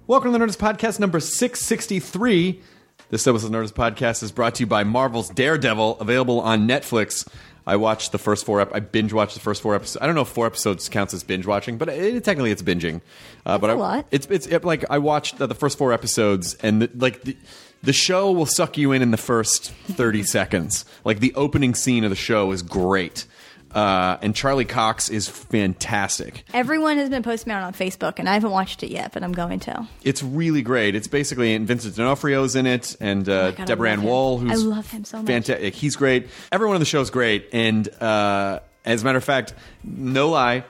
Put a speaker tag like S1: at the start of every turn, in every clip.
S1: Welcome to the Nerdist Podcast number 663. This episode of the Nerdist Podcast is brought to you by Marvel's Daredevil, available on Netflix. I watched the first I binge watched the first 4 episodes. I don't know if 4 episodes counts as binge watching, but technically it's binging.
S2: That's a lot.
S1: It's like I watched the first 4 episodes, and the show will suck you in the first 30 seconds. Like the opening scene of the show is great. And Charlie Cox is fantastic.
S2: Everyone has been posting about it on Facebook, and I haven't watched it yet, but I'm going to.
S1: It's really great. It's basically Vincent D'Onofrio's in it, and Deborah Ann Woll, who's
S2: I love him so much.
S1: Fantastic. He's great. Everyone on the show is great. And as a matter of fact, no lie,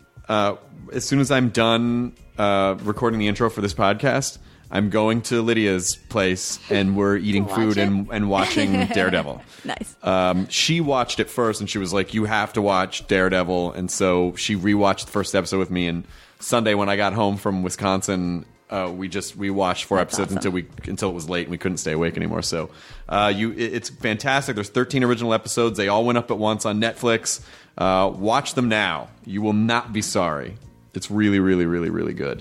S1: as soon as I'm done recording the intro for this podcast, I'm going to Lydia's place, and we're eating food and watching Daredevil.
S2: Nice.
S1: She watched it first, and she was like, "You have to watch Daredevil." And so she rewatched the first episode with me. And Sunday, when I got home from Wisconsin, we watched 4 episodes until it was late, and we couldn't stay awake anymore. So it's fantastic. There's 13 original episodes. They all went up at once on Netflix. Watch them now. You will not be sorry. It's really, really, really, really good.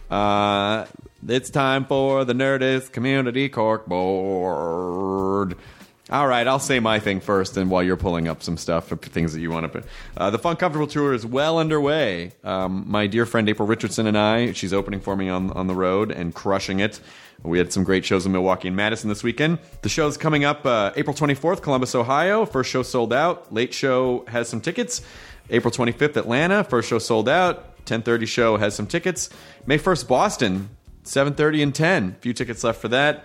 S1: It's time for the Nerdist Community Corkboard. All right, I'll say my thing first, and while you're pulling up some stuff for things that you want to put. The Fun Comfortable Tour is well underway. My dear friend April Richardson and I, she's opening for me on the road and crushing it. We had some great shows in Milwaukee and Madison this weekend. The show's coming up April 24th, Columbus, Ohio. First show sold out. Late show has some tickets. April 25th, Atlanta. First show sold out. 10:30 show has some tickets. May 1st, Boston. 7:30 and 10. A few tickets left for that.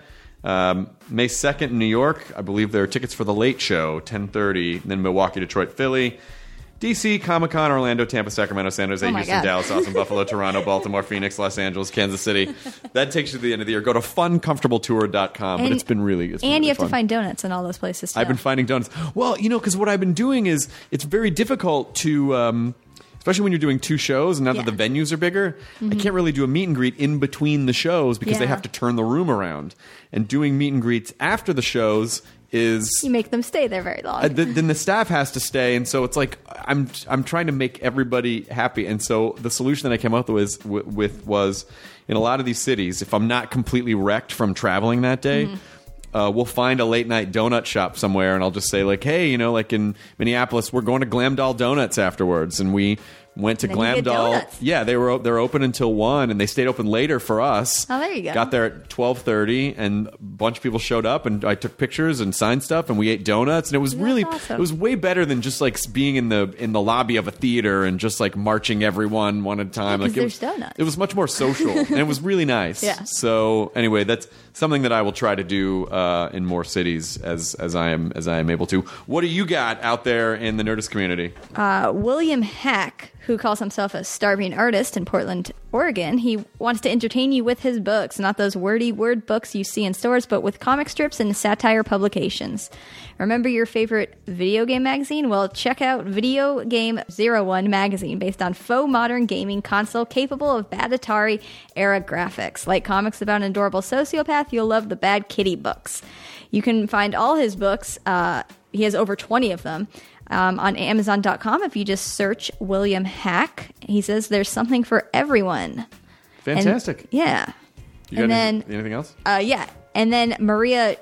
S1: May 2nd in New York. I believe there are tickets for the late show, 10:30. Then Milwaukee, Detroit, Philly. DC, Comic-Con, Orlando, Tampa, Sacramento, San Jose, Houston, Dallas, Austin, Buffalo, Toronto, Baltimore, Phoenix, Los Angeles, Kansas City. That takes you to the end of the year. Go to funcomfortabletour.com. But it's been really fun.
S2: And you have to find donuts in all those places, too.
S1: I've been finding donuts. Well, because what I've been doing is it's very difficult to... especially when you're doing 2 shows, and now that the venues are bigger, I can't really do a meet and greet in between the shows because they have to turn the room around. And doing meet and greets after the shows is...
S2: You make them stay there very long.
S1: Then the staff has to stay, and so it's like I'm trying to make everybody happy. And so the solution that I came up with was, in a lot of these cities, if I'm not completely wrecked from traveling that day... we'll find a late night donut shop somewhere, and I'll just say like, hey, like in Minneapolis, we're going to Glamdal Donuts afterwards, and we went to Glamdal. Yeah, they're open until 1, and they stayed open later for us.
S2: Oh, there you go.
S1: Got there at 12:30, and a bunch of people showed up, and I took pictures and signed stuff, and we ate donuts, and it was awesome. It was way better than just like being in the lobby of a theater and just like marching everyone one at a time.
S2: Yeah, there's donuts.
S1: It was much more social, and it was really nice.
S2: Yeah.
S1: So anyway, that's something that I will try to do in more cities as I am able to. What do you got out there in the Nerdist community?
S2: William Hack, who calls himself a starving artist in Portland, Oregon, he wants to entertain you with his books, not those wordy word books you see in stores, but with comic strips and satire publications. Remember your favorite video game magazine? Well, check out Video Game 01 magazine, based on faux modern gaming console capable of bad Atari era graphics. Like comics about an adorable sociopath, you'll love the Bad Kitty books. You can find all his books. He has over 20 of them. On Amazon.com, if you just search William Hack. He says there's something for everyone.
S1: Fantastic.
S2: And,
S1: anything else?
S2: Yeah. And then Maria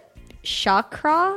S2: Shakro.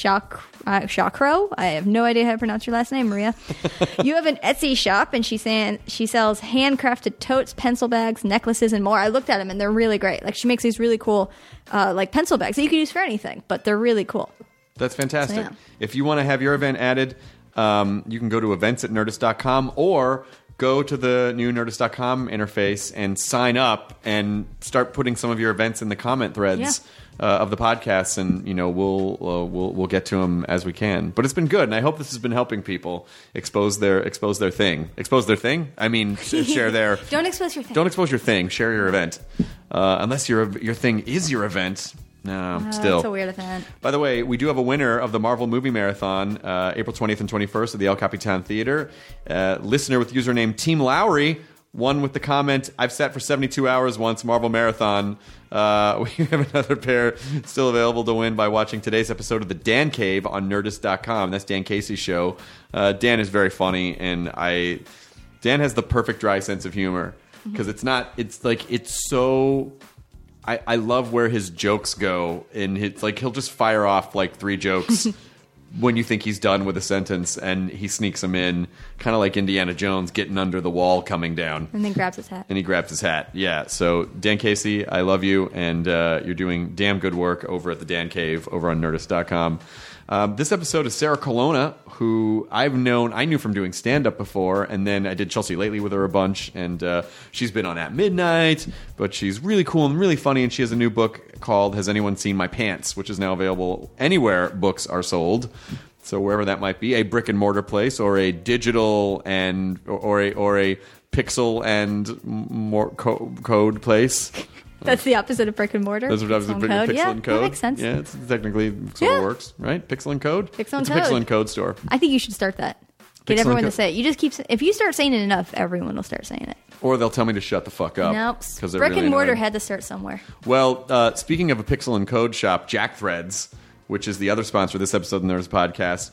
S2: I have no idea how to pronounce your last name, Maria. You have an Etsy shop, and she sells handcrafted totes, pencil bags, necklaces, and more. I looked at them, and they're really great. Like, she makes these really cool like pencil bags that you can use for anything, but they're really cool.
S1: That's fantastic.
S2: So, yeah.
S1: If you want to have your event added, you can go to events@nerdist.com or go to the new nerdist.com interface and sign up and start putting some of your events in the comment threads of the podcast, and we'll get to them as we can. But it's been good, and I hope this has been helping people expose their thing. Expose their thing? I mean, share their...
S2: Don't expose your thing.
S1: Don't expose your thing. Share your event. Unless your thing is your event. No, still.
S2: That's a weird event.
S1: By the way, we do have a winner of the Marvel Movie Marathon, April 20th and 21st at the El Capitan Theater. Listener with username Team Lowry won with the comment, I've sat for 72 hours once, Marvel Marathon. We have another pair still available to win by watching today's episode of The Dan Cave on Nerdist.com. That's Dan Casey's show. Dan is very funny, and Dan has the perfect dry sense of humor. Because it's so I love where his jokes go. In his, like, he'll just fire off like 3 jokes when you think he's done with a sentence, and he sneaks them in, kind of like Indiana Jones getting under the wall, coming down,
S2: And then grabs his hat.
S1: and he grabs his hat. Yeah. So Dan Casey, I love you, and you're doing damn good work over at the Dan Cave over on Nerdist.com. This episode is Sarah Colonna, who I knew from doing stand-up before, and then I did Chelsea Lately with her a bunch, and she's been on At Midnight, but she's really cool and really funny, and she has a new book called Has Anyone Seen My Pants?, which is now available anywhere books are sold. So wherever that might be, a brick-and-mortar place, or a digital and or a pixel and more code place.
S2: That's the opposite of brick and mortar.
S1: That's what I was
S2: Pixel and
S1: pixel
S2: code. Yeah,
S1: and code.
S2: That makes sense.
S1: Yeah, it's technically sort of works, right? Pixel and code.
S2: Pixel and
S1: it's
S2: code.
S1: a pixel and code store.
S2: I think you should start that. Get
S1: Pixel
S2: everyone
S1: and
S2: to say it. You just keep. If you start saying it enough, everyone will start saying it.
S1: Or they'll tell me to shut the fuck up.
S2: Nope.
S1: Because they're
S2: Brick
S1: really
S2: and mortar
S1: annoying.
S2: had to start somewhere.
S1: Well, speaking of a pixel and code shop, Jack Threads, which is the other sponsor of this episode of the Nerds Podcast,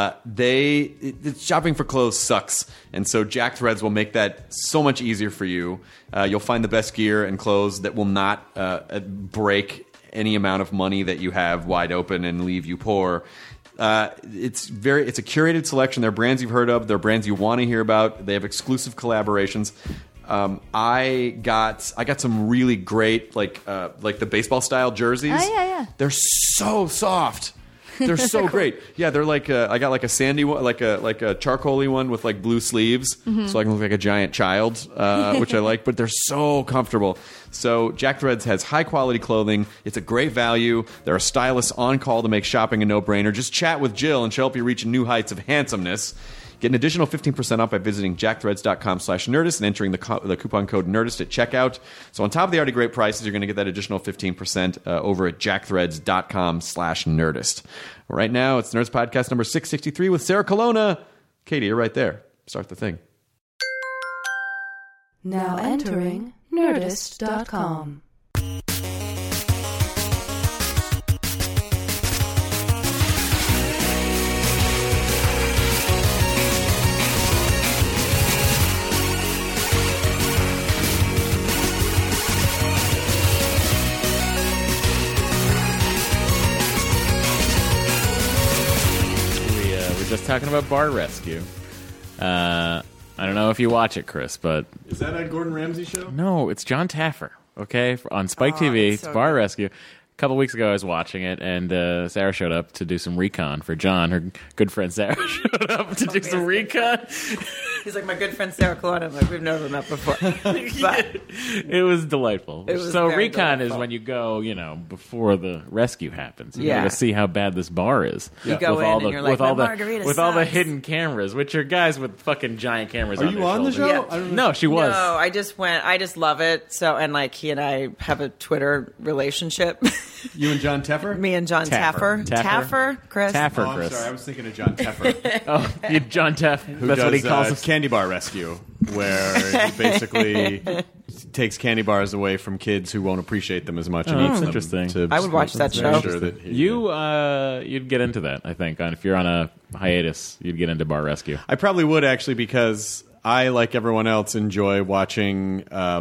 S1: shopping for clothes sucks. And so Jack Threads will make that so much easier for you. You'll find the best gear and clothes that will not break any amount of money that you have wide open and leave you poor. It's a curated selection. They're brands you've heard of. They're brands you want to hear about. They have exclusive collaborations. I got some really great like the baseball style jerseys.
S2: Oh, yeah.
S1: They're so soft. They're so great. Yeah, they're like I got like a sandy one, like a charcoaly one with like blue sleeves, so I can look like a giant child, which I like. But they're so comfortable. So Jack Threads has high quality clothing. It's a great value. There are stylists on call to make shopping a no brainer. Just chat with Jill, and she'll help you reach new heights of handsomeness. Get an additional 15% off by visiting jackthreads.com/Nerdist and entering the coupon code Nerdist at checkout. So on top of the already great prices, you're going to get that additional 15% over at jackthreads.com/Nerdist. Right now, it's Nerds Podcast number 663 with Sarah Colonna. Katie, you're right there. Start the thing.
S3: Now entering Nerdist.com.
S4: Just talking about Bar Rescue. I don't know if you watch it, Chris, but
S1: Is that a Gordon Ramsay show?
S4: no, it's John Taffer. Okay, on Spike TV, it's
S3: so
S4: Bar
S3: good.
S4: Rescue. A couple weeks ago, I was watching it, and Sarah showed up to do some recon for John. Her good friend Sarah showed up to do some recon.
S3: He's like, my good friend Sarah Colonna. I'm like, we've never met before. But
S4: It was delightful.
S3: It was
S4: so
S3: very
S4: recon
S3: delightful.
S4: is when you go, before the rescue happens. You
S3: Yeah.
S4: go to see how bad this bar is.
S3: You go
S4: with
S3: in
S4: all
S3: and
S4: the,
S3: you're like,
S4: with all
S3: "My
S4: the
S3: margarita
S4: with all the
S3: sucks."
S4: hidden cameras, which are guys with fucking giant cameras.
S1: Are
S4: on
S1: you
S4: their
S1: on the
S4: shoulders.
S1: show?
S3: Yeah.
S1: I don't know.
S4: No, she was.
S3: no, I just love it. So, and like he and I have a Twitter relationship.
S1: You and John Teffer?
S3: Me and John
S4: Taffer.
S3: Taffer, Chris.
S4: Taffer,
S1: Oh, I'm
S4: Chris.
S1: sorry. I was thinking of John Teffer.
S4: Oh, John Teff. That's what he calls us.
S1: Candy Bar Rescue, where he basically takes candy bars away from kids who won't appreciate them as much. And eats
S4: that's
S1: them
S4: interesting.
S1: to
S3: I would watch that
S1: make
S3: show.
S1: Sure that
S4: You'd get into that, I think. If you're on a hiatus, you'd get into Bar Rescue.
S1: I probably would actually, because I, like everyone else, enjoy watching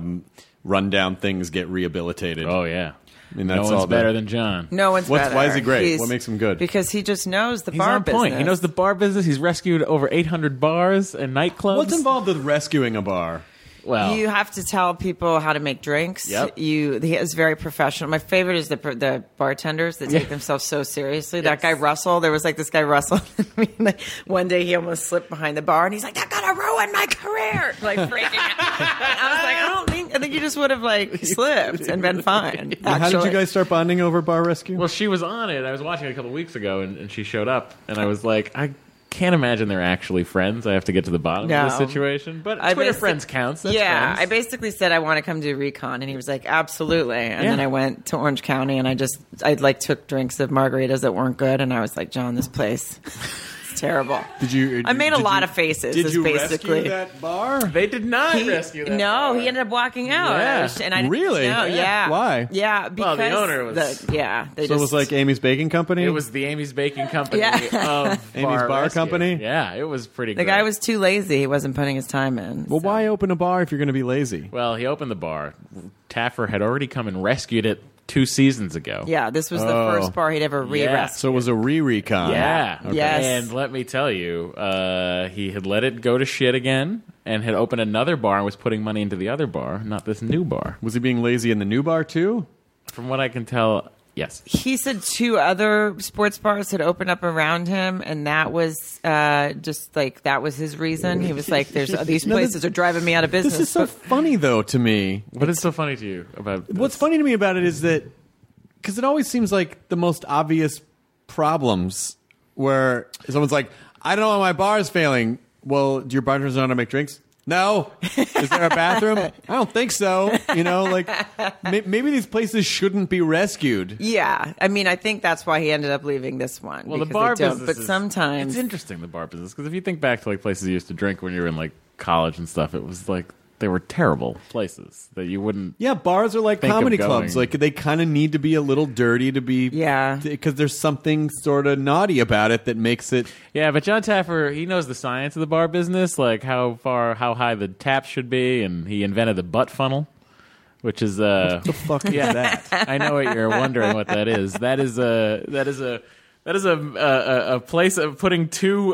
S1: rundown things get rehabilitated.
S4: Oh yeah,
S1: I mean,
S4: no
S1: that's
S4: one's
S1: all
S4: better than John.
S3: No one's better.
S1: Why is he great?
S3: He's-
S1: What makes him good?
S3: Because he just knows the
S4: He's
S3: bar
S4: on point.
S3: business.
S4: He knows the bar business. He's rescued over 800 bars and nightclubs.
S1: What's involved with rescuing a bar?
S4: Well,
S3: You have to tell people how to make drinks.
S4: Yep.
S3: He is very professional. My favorite is the bartenders that take themselves so seriously. That guy Russell, there was like this guy Russell. I mean, like, one day he almost slipped behind the bar, and he's like, "That gonna ruin my career!" Like freaking out. And I was like, I think you just would have like slipped and been fine.
S1: How did you
S3: actually.
S1: guys start bonding over bar rescue?
S4: well, she was on it. I was watching it a couple weeks ago, and she showed up, and I was like, I can't imagine they're actually friends. I have to get to the bottom
S3: No.
S4: of this situation. But
S3: I
S4: Twitter
S3: basi-
S4: friends counts. That's
S3: yeah,
S4: friends.
S3: I basically said I want to come do recon, and he was like, "Absolutely." And
S4: Yeah.
S3: then I went to Orange County, and I like took drinks of margaritas that weren't good, and I was like, "John, this place, it's terrible."
S1: Did you?
S3: I made a lot of faces.
S1: Did
S3: is
S1: you
S3: basically.
S1: rescue that bar?
S4: They did not
S3: He-
S4: rescue that.
S3: No,
S4: bar.
S3: he ended up walking out.
S4: Yeah.
S3: And I
S1: Really?
S3: No, yeah.
S1: Why?
S3: Yeah, because
S4: the owner was-
S3: they
S1: So
S3: just,
S1: it was like Amy's Baking Company.
S4: It was the Amy's Baking Company
S3: Yeah.
S4: of
S1: Amy's Bar
S4: Rescue.
S1: Company?
S4: Yeah, it was pretty
S3: the
S4: great.
S3: guy was too lazy. He wasn't putting his time in.
S1: Well,
S3: so.
S1: why open a bar if you're going to be lazy?
S4: Well, he opened the bar Taffer had already come and rescued it 2 seasons ago.
S3: Yeah, this was the first bar he'd ever re-rescued.
S1: So it was a re-recon.
S4: Yeah.
S3: Okay. Yes.
S4: And let me tell you, he had let it go to shit again and had opened another bar and was putting money into the other bar, not this new bar.
S1: Was he being lazy in the new bar too?
S4: From what I can tell, yes.
S3: He said 2 other sports bars had opened up around him, and that was just like that was his reason. He was like, "There's these places are driving me out of business."
S1: This is so funny though to me.
S4: What is so funny to you about this?
S1: What's funny to me about it is that because it always seems like the most obvious problems where someone's like, "I don't know why my bar is failing." Well, do your bartenders know how to make drinks? No. Is there a bathroom? I don't think so. You know, like maybe these places shouldn't be rescued.
S3: Yeah, I mean, I think that's why he ended up leaving this one.
S4: Well, the
S3: because
S4: bar
S3: they don't.
S4: business
S3: but sometimes
S4: it's interesting, the bar business, because if you think back to like places you used to drink when you were in like college and stuff, it was like they were terrible places that you wouldn't.
S1: Yeah, bars are like
S4: think of
S1: comedy
S4: going.
S1: clubs. Like they kind of need to be a little dirty to be.
S3: Yeah.
S1: Because there's something sort of naughty about it that makes it.
S4: Yeah, but John Taffer, he knows the science of the bar business, like how high the taps should be, and he invented the butt funnel, which is
S1: What the fuck is that?
S4: I know what you're wondering what that is. That is a place of putting 2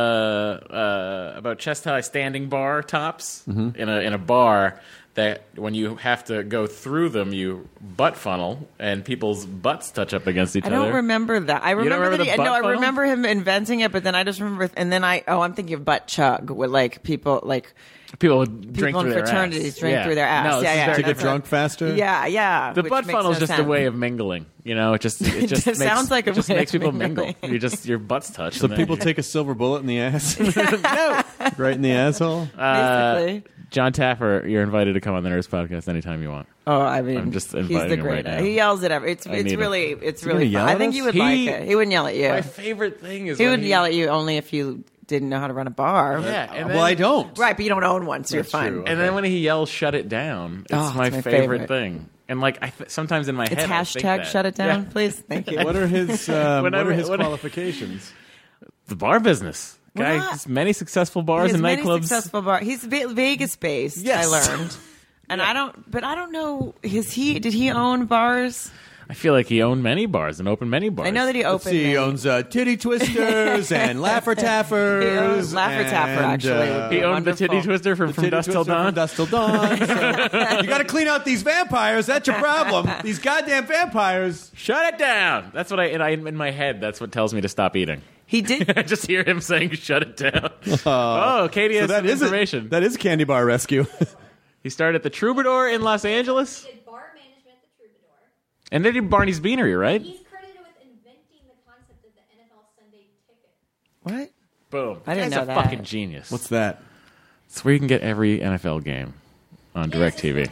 S4: about chest high standing bar tops in a bar that when you have to go through them, you butt funnel and people's butts touch up against each other.
S3: I don't remember that. I remember
S4: remember
S3: that
S4: the butt
S3: I
S4: funnel?
S3: remember him inventing it, but then I just remember, and then I'm thinking of butt chug, with like people like
S4: People would drink
S3: people in
S4: through their
S3: fraternities
S4: ass.
S3: drink through their ass.
S4: No, this is very
S1: To get
S3: that's
S1: drunk faster?
S3: Yeah.
S4: The
S3: which
S4: butt
S3: makes
S4: funnel is
S3: no
S4: just a
S3: sense.
S4: way of mingling. You know, it just
S3: It sounds like a
S4: it just
S3: way
S4: makes
S3: of
S4: people
S3: mingling.
S4: mingle. Your butts touch.
S1: So
S4: and then-
S1: people take a silver bullet in the ass?
S3: No,
S1: Right in the asshole?
S3: basically.
S4: John Taffer, you're invited to come on the Nerds Podcast anytime you want.
S3: Oh, I mean,
S4: I'm just
S3: he's
S4: inviting
S3: the
S4: him right
S3: greatest.
S4: now.
S3: He yells at every. It's
S4: need him.
S3: really
S1: he
S3: fun.
S1: yell at
S3: I think
S1: us?
S3: you would
S4: He-
S3: like it. He wouldn't yell at you.
S4: My favorite thing is
S3: He
S4: when
S3: would yell at you only if you didn't know how to run a bar.
S4: Yeah, and
S1: Well, I don't.
S3: Right, but you don't own one, so
S1: That's
S3: you're fine.
S1: true.
S4: And then when he yells "shut it down," it's
S3: Oh,
S4: my
S3: it's my
S4: favorite
S3: favorite.
S4: thing. And like sometimes in my
S3: It's
S4: head, I think
S3: hashtag
S4: that.
S3: shut it down,
S4: Yeah.
S3: please. Thank you.
S1: What are his, what are his
S4: when I-
S1: qualifications?
S4: The bar business. Guy
S3: What?
S4: has many successful
S3: He
S4: bars
S3: has
S4: and
S3: many
S4: nightclubs.
S3: successful bar. He's Vegas based.
S1: Yes.
S3: I learned, and I don't know. Did he own bars?
S4: I feel like he owned many bars and opened many bars.
S3: I know that he
S1: Let's
S3: opened.
S1: see, he
S3: many.
S1: owns Titty Twisters and Laffer Taffers.
S3: He owns Laffer Taffer,
S1: and,
S3: actually, would be
S4: He owned the
S3: wonderful.
S4: Titty Twister from
S1: Titty
S4: Dusk Till
S1: Twister from
S4: Dawn.
S1: Dusk Till Dawn. So, you got to clean out these vampires. That's your problem. These goddamn vampires.
S4: Shut it down. That's what I in my head. That's what tells me to stop eating.
S3: He did.
S4: I just hear him saying "shut it down." Oh, Katie has
S1: So that
S4: some
S1: is
S4: information.
S1: That is Candy Bar Rescue.
S4: He started at the Troubadour in Los Angeles,
S2: Did bar management at the Troubadour.
S4: and then he did Barney's Beanery, right?
S2: He's credited with inventing the concept of the NFL Sunday ticket.
S3: What?
S4: Boom.
S3: I didn't
S4: Guy's
S3: know
S4: a
S3: that.
S4: fucking genius.
S1: What's that?
S4: It's where you can get every NFL game on DirecTV.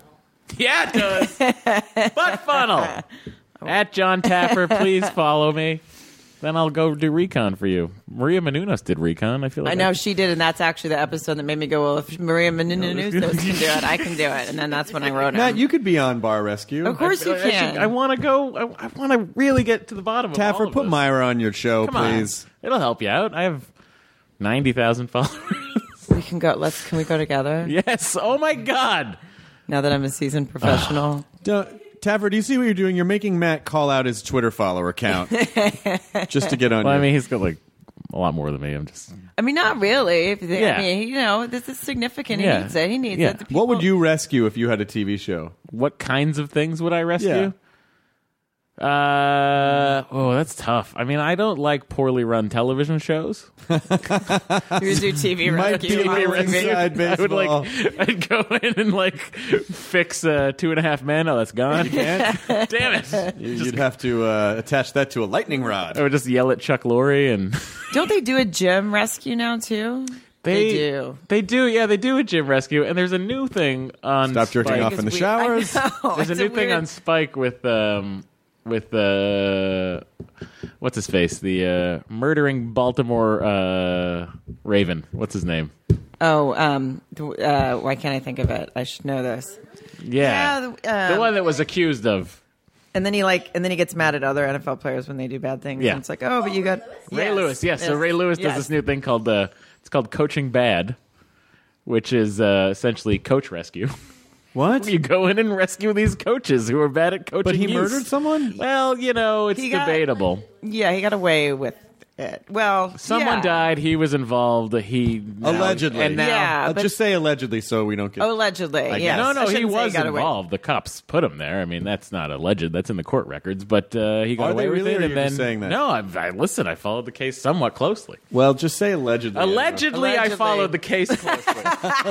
S4: Yeah, it does. Butt funnel. At John Tapper, please follow me. Then I'll go do Recon for you. Maria Menounos did Recon. I feel like
S3: I know she did, and that's actually the episode that made me go, well, if Maria Menounos can do it, I can do it. And then that's when I wrote
S1: Matt,
S3: it.
S1: you could be on Bar Rescue.
S3: Of course you can.
S4: I want to go. I want to really get to the bottom of all
S1: Taffer,
S4: of
S1: put
S4: this.
S1: Myra on your show,
S4: Come on.
S1: please.
S4: It'll help you out. I have 90,000 followers.
S3: We can go. Can we go together?
S4: Yes. Oh my God.
S3: Now that I'm a seasoned professional.
S1: Taffer, do you see what you're doing? You're making Matt call out his Twitter follower count just to get on
S4: Well, I
S1: you.
S4: mean, he's got like a lot more than me. I'm just.
S3: I mean, not really.
S4: Yeah.
S3: I mean, this is significant.
S4: Yeah.
S3: He needs it. He needs
S4: Yeah.
S3: it. The
S1: What would
S3: people-
S1: you rescue if you had a TV show?
S4: What kinds of things would I rescue?
S1: Yeah.
S4: That's tough. I mean, I don't like poorly run television shows.
S3: You would do TV
S1: Might
S3: rescue
S1: be
S3: on
S1: able to
S3: TV.
S1: inside
S4: I would
S1: baseball.
S4: I'd go in and like fix 2.5 Men. Oh, that's gone. Damn it!
S1: You'd have to attach that to a lightning rod.
S4: I would just yell at Chuck Lorre and
S3: Don't they do a gym rescue now too? They do.
S4: They do. Yeah, they do a gym rescue, and there's a new thing on
S1: Stop jerking
S4: Spike.
S1: off in the
S3: It's weird.
S1: showers.
S3: I know.
S4: There's a
S3: It's
S4: new thing
S3: weird-
S4: on Spike with what's his face? The murdering Baltimore Raven. What's his name?
S3: Oh, why can't I think of it? I should know this.
S4: Yeah,
S3: Yeah,
S4: the one that was accused of
S3: And then he gets mad at other NFL players when they do bad things.
S4: Yeah.
S3: And it's like, oh, but you got
S4: Ray Lewis. Yes, so Ray Lewis does
S3: Yes.
S4: this new thing called it's called Coaching Bad, which is essentially coach rescue.
S1: What?
S4: You go in and rescue these coaches who are bad at coaching.
S1: But he
S4: youth.
S1: murdered someone?
S4: Well, it's debatable.
S3: Yeah, he got away with it. Well,
S4: Someone died. He was involved.
S1: Allegedly.
S4: And now,
S3: Yeah.
S1: I'll
S3: but-
S1: just say allegedly so we don't get...
S3: Allegedly,
S1: guess.
S3: yes.
S4: No,
S3: I
S4: he
S3: shouldn't say
S4: was
S3: got away.
S4: involved. The cops put him there. I mean, that's not alleged. That's in the court records. But he got
S1: Are
S4: away
S1: they
S4: with
S1: really,
S4: it.
S1: or
S4: And
S1: you're
S4: then
S1: just saying that?
S4: no, I followed the case somewhat closely.
S1: Well, just say allegedly.
S4: Allegedly, I
S3: Allegedly.
S4: followed the case closely.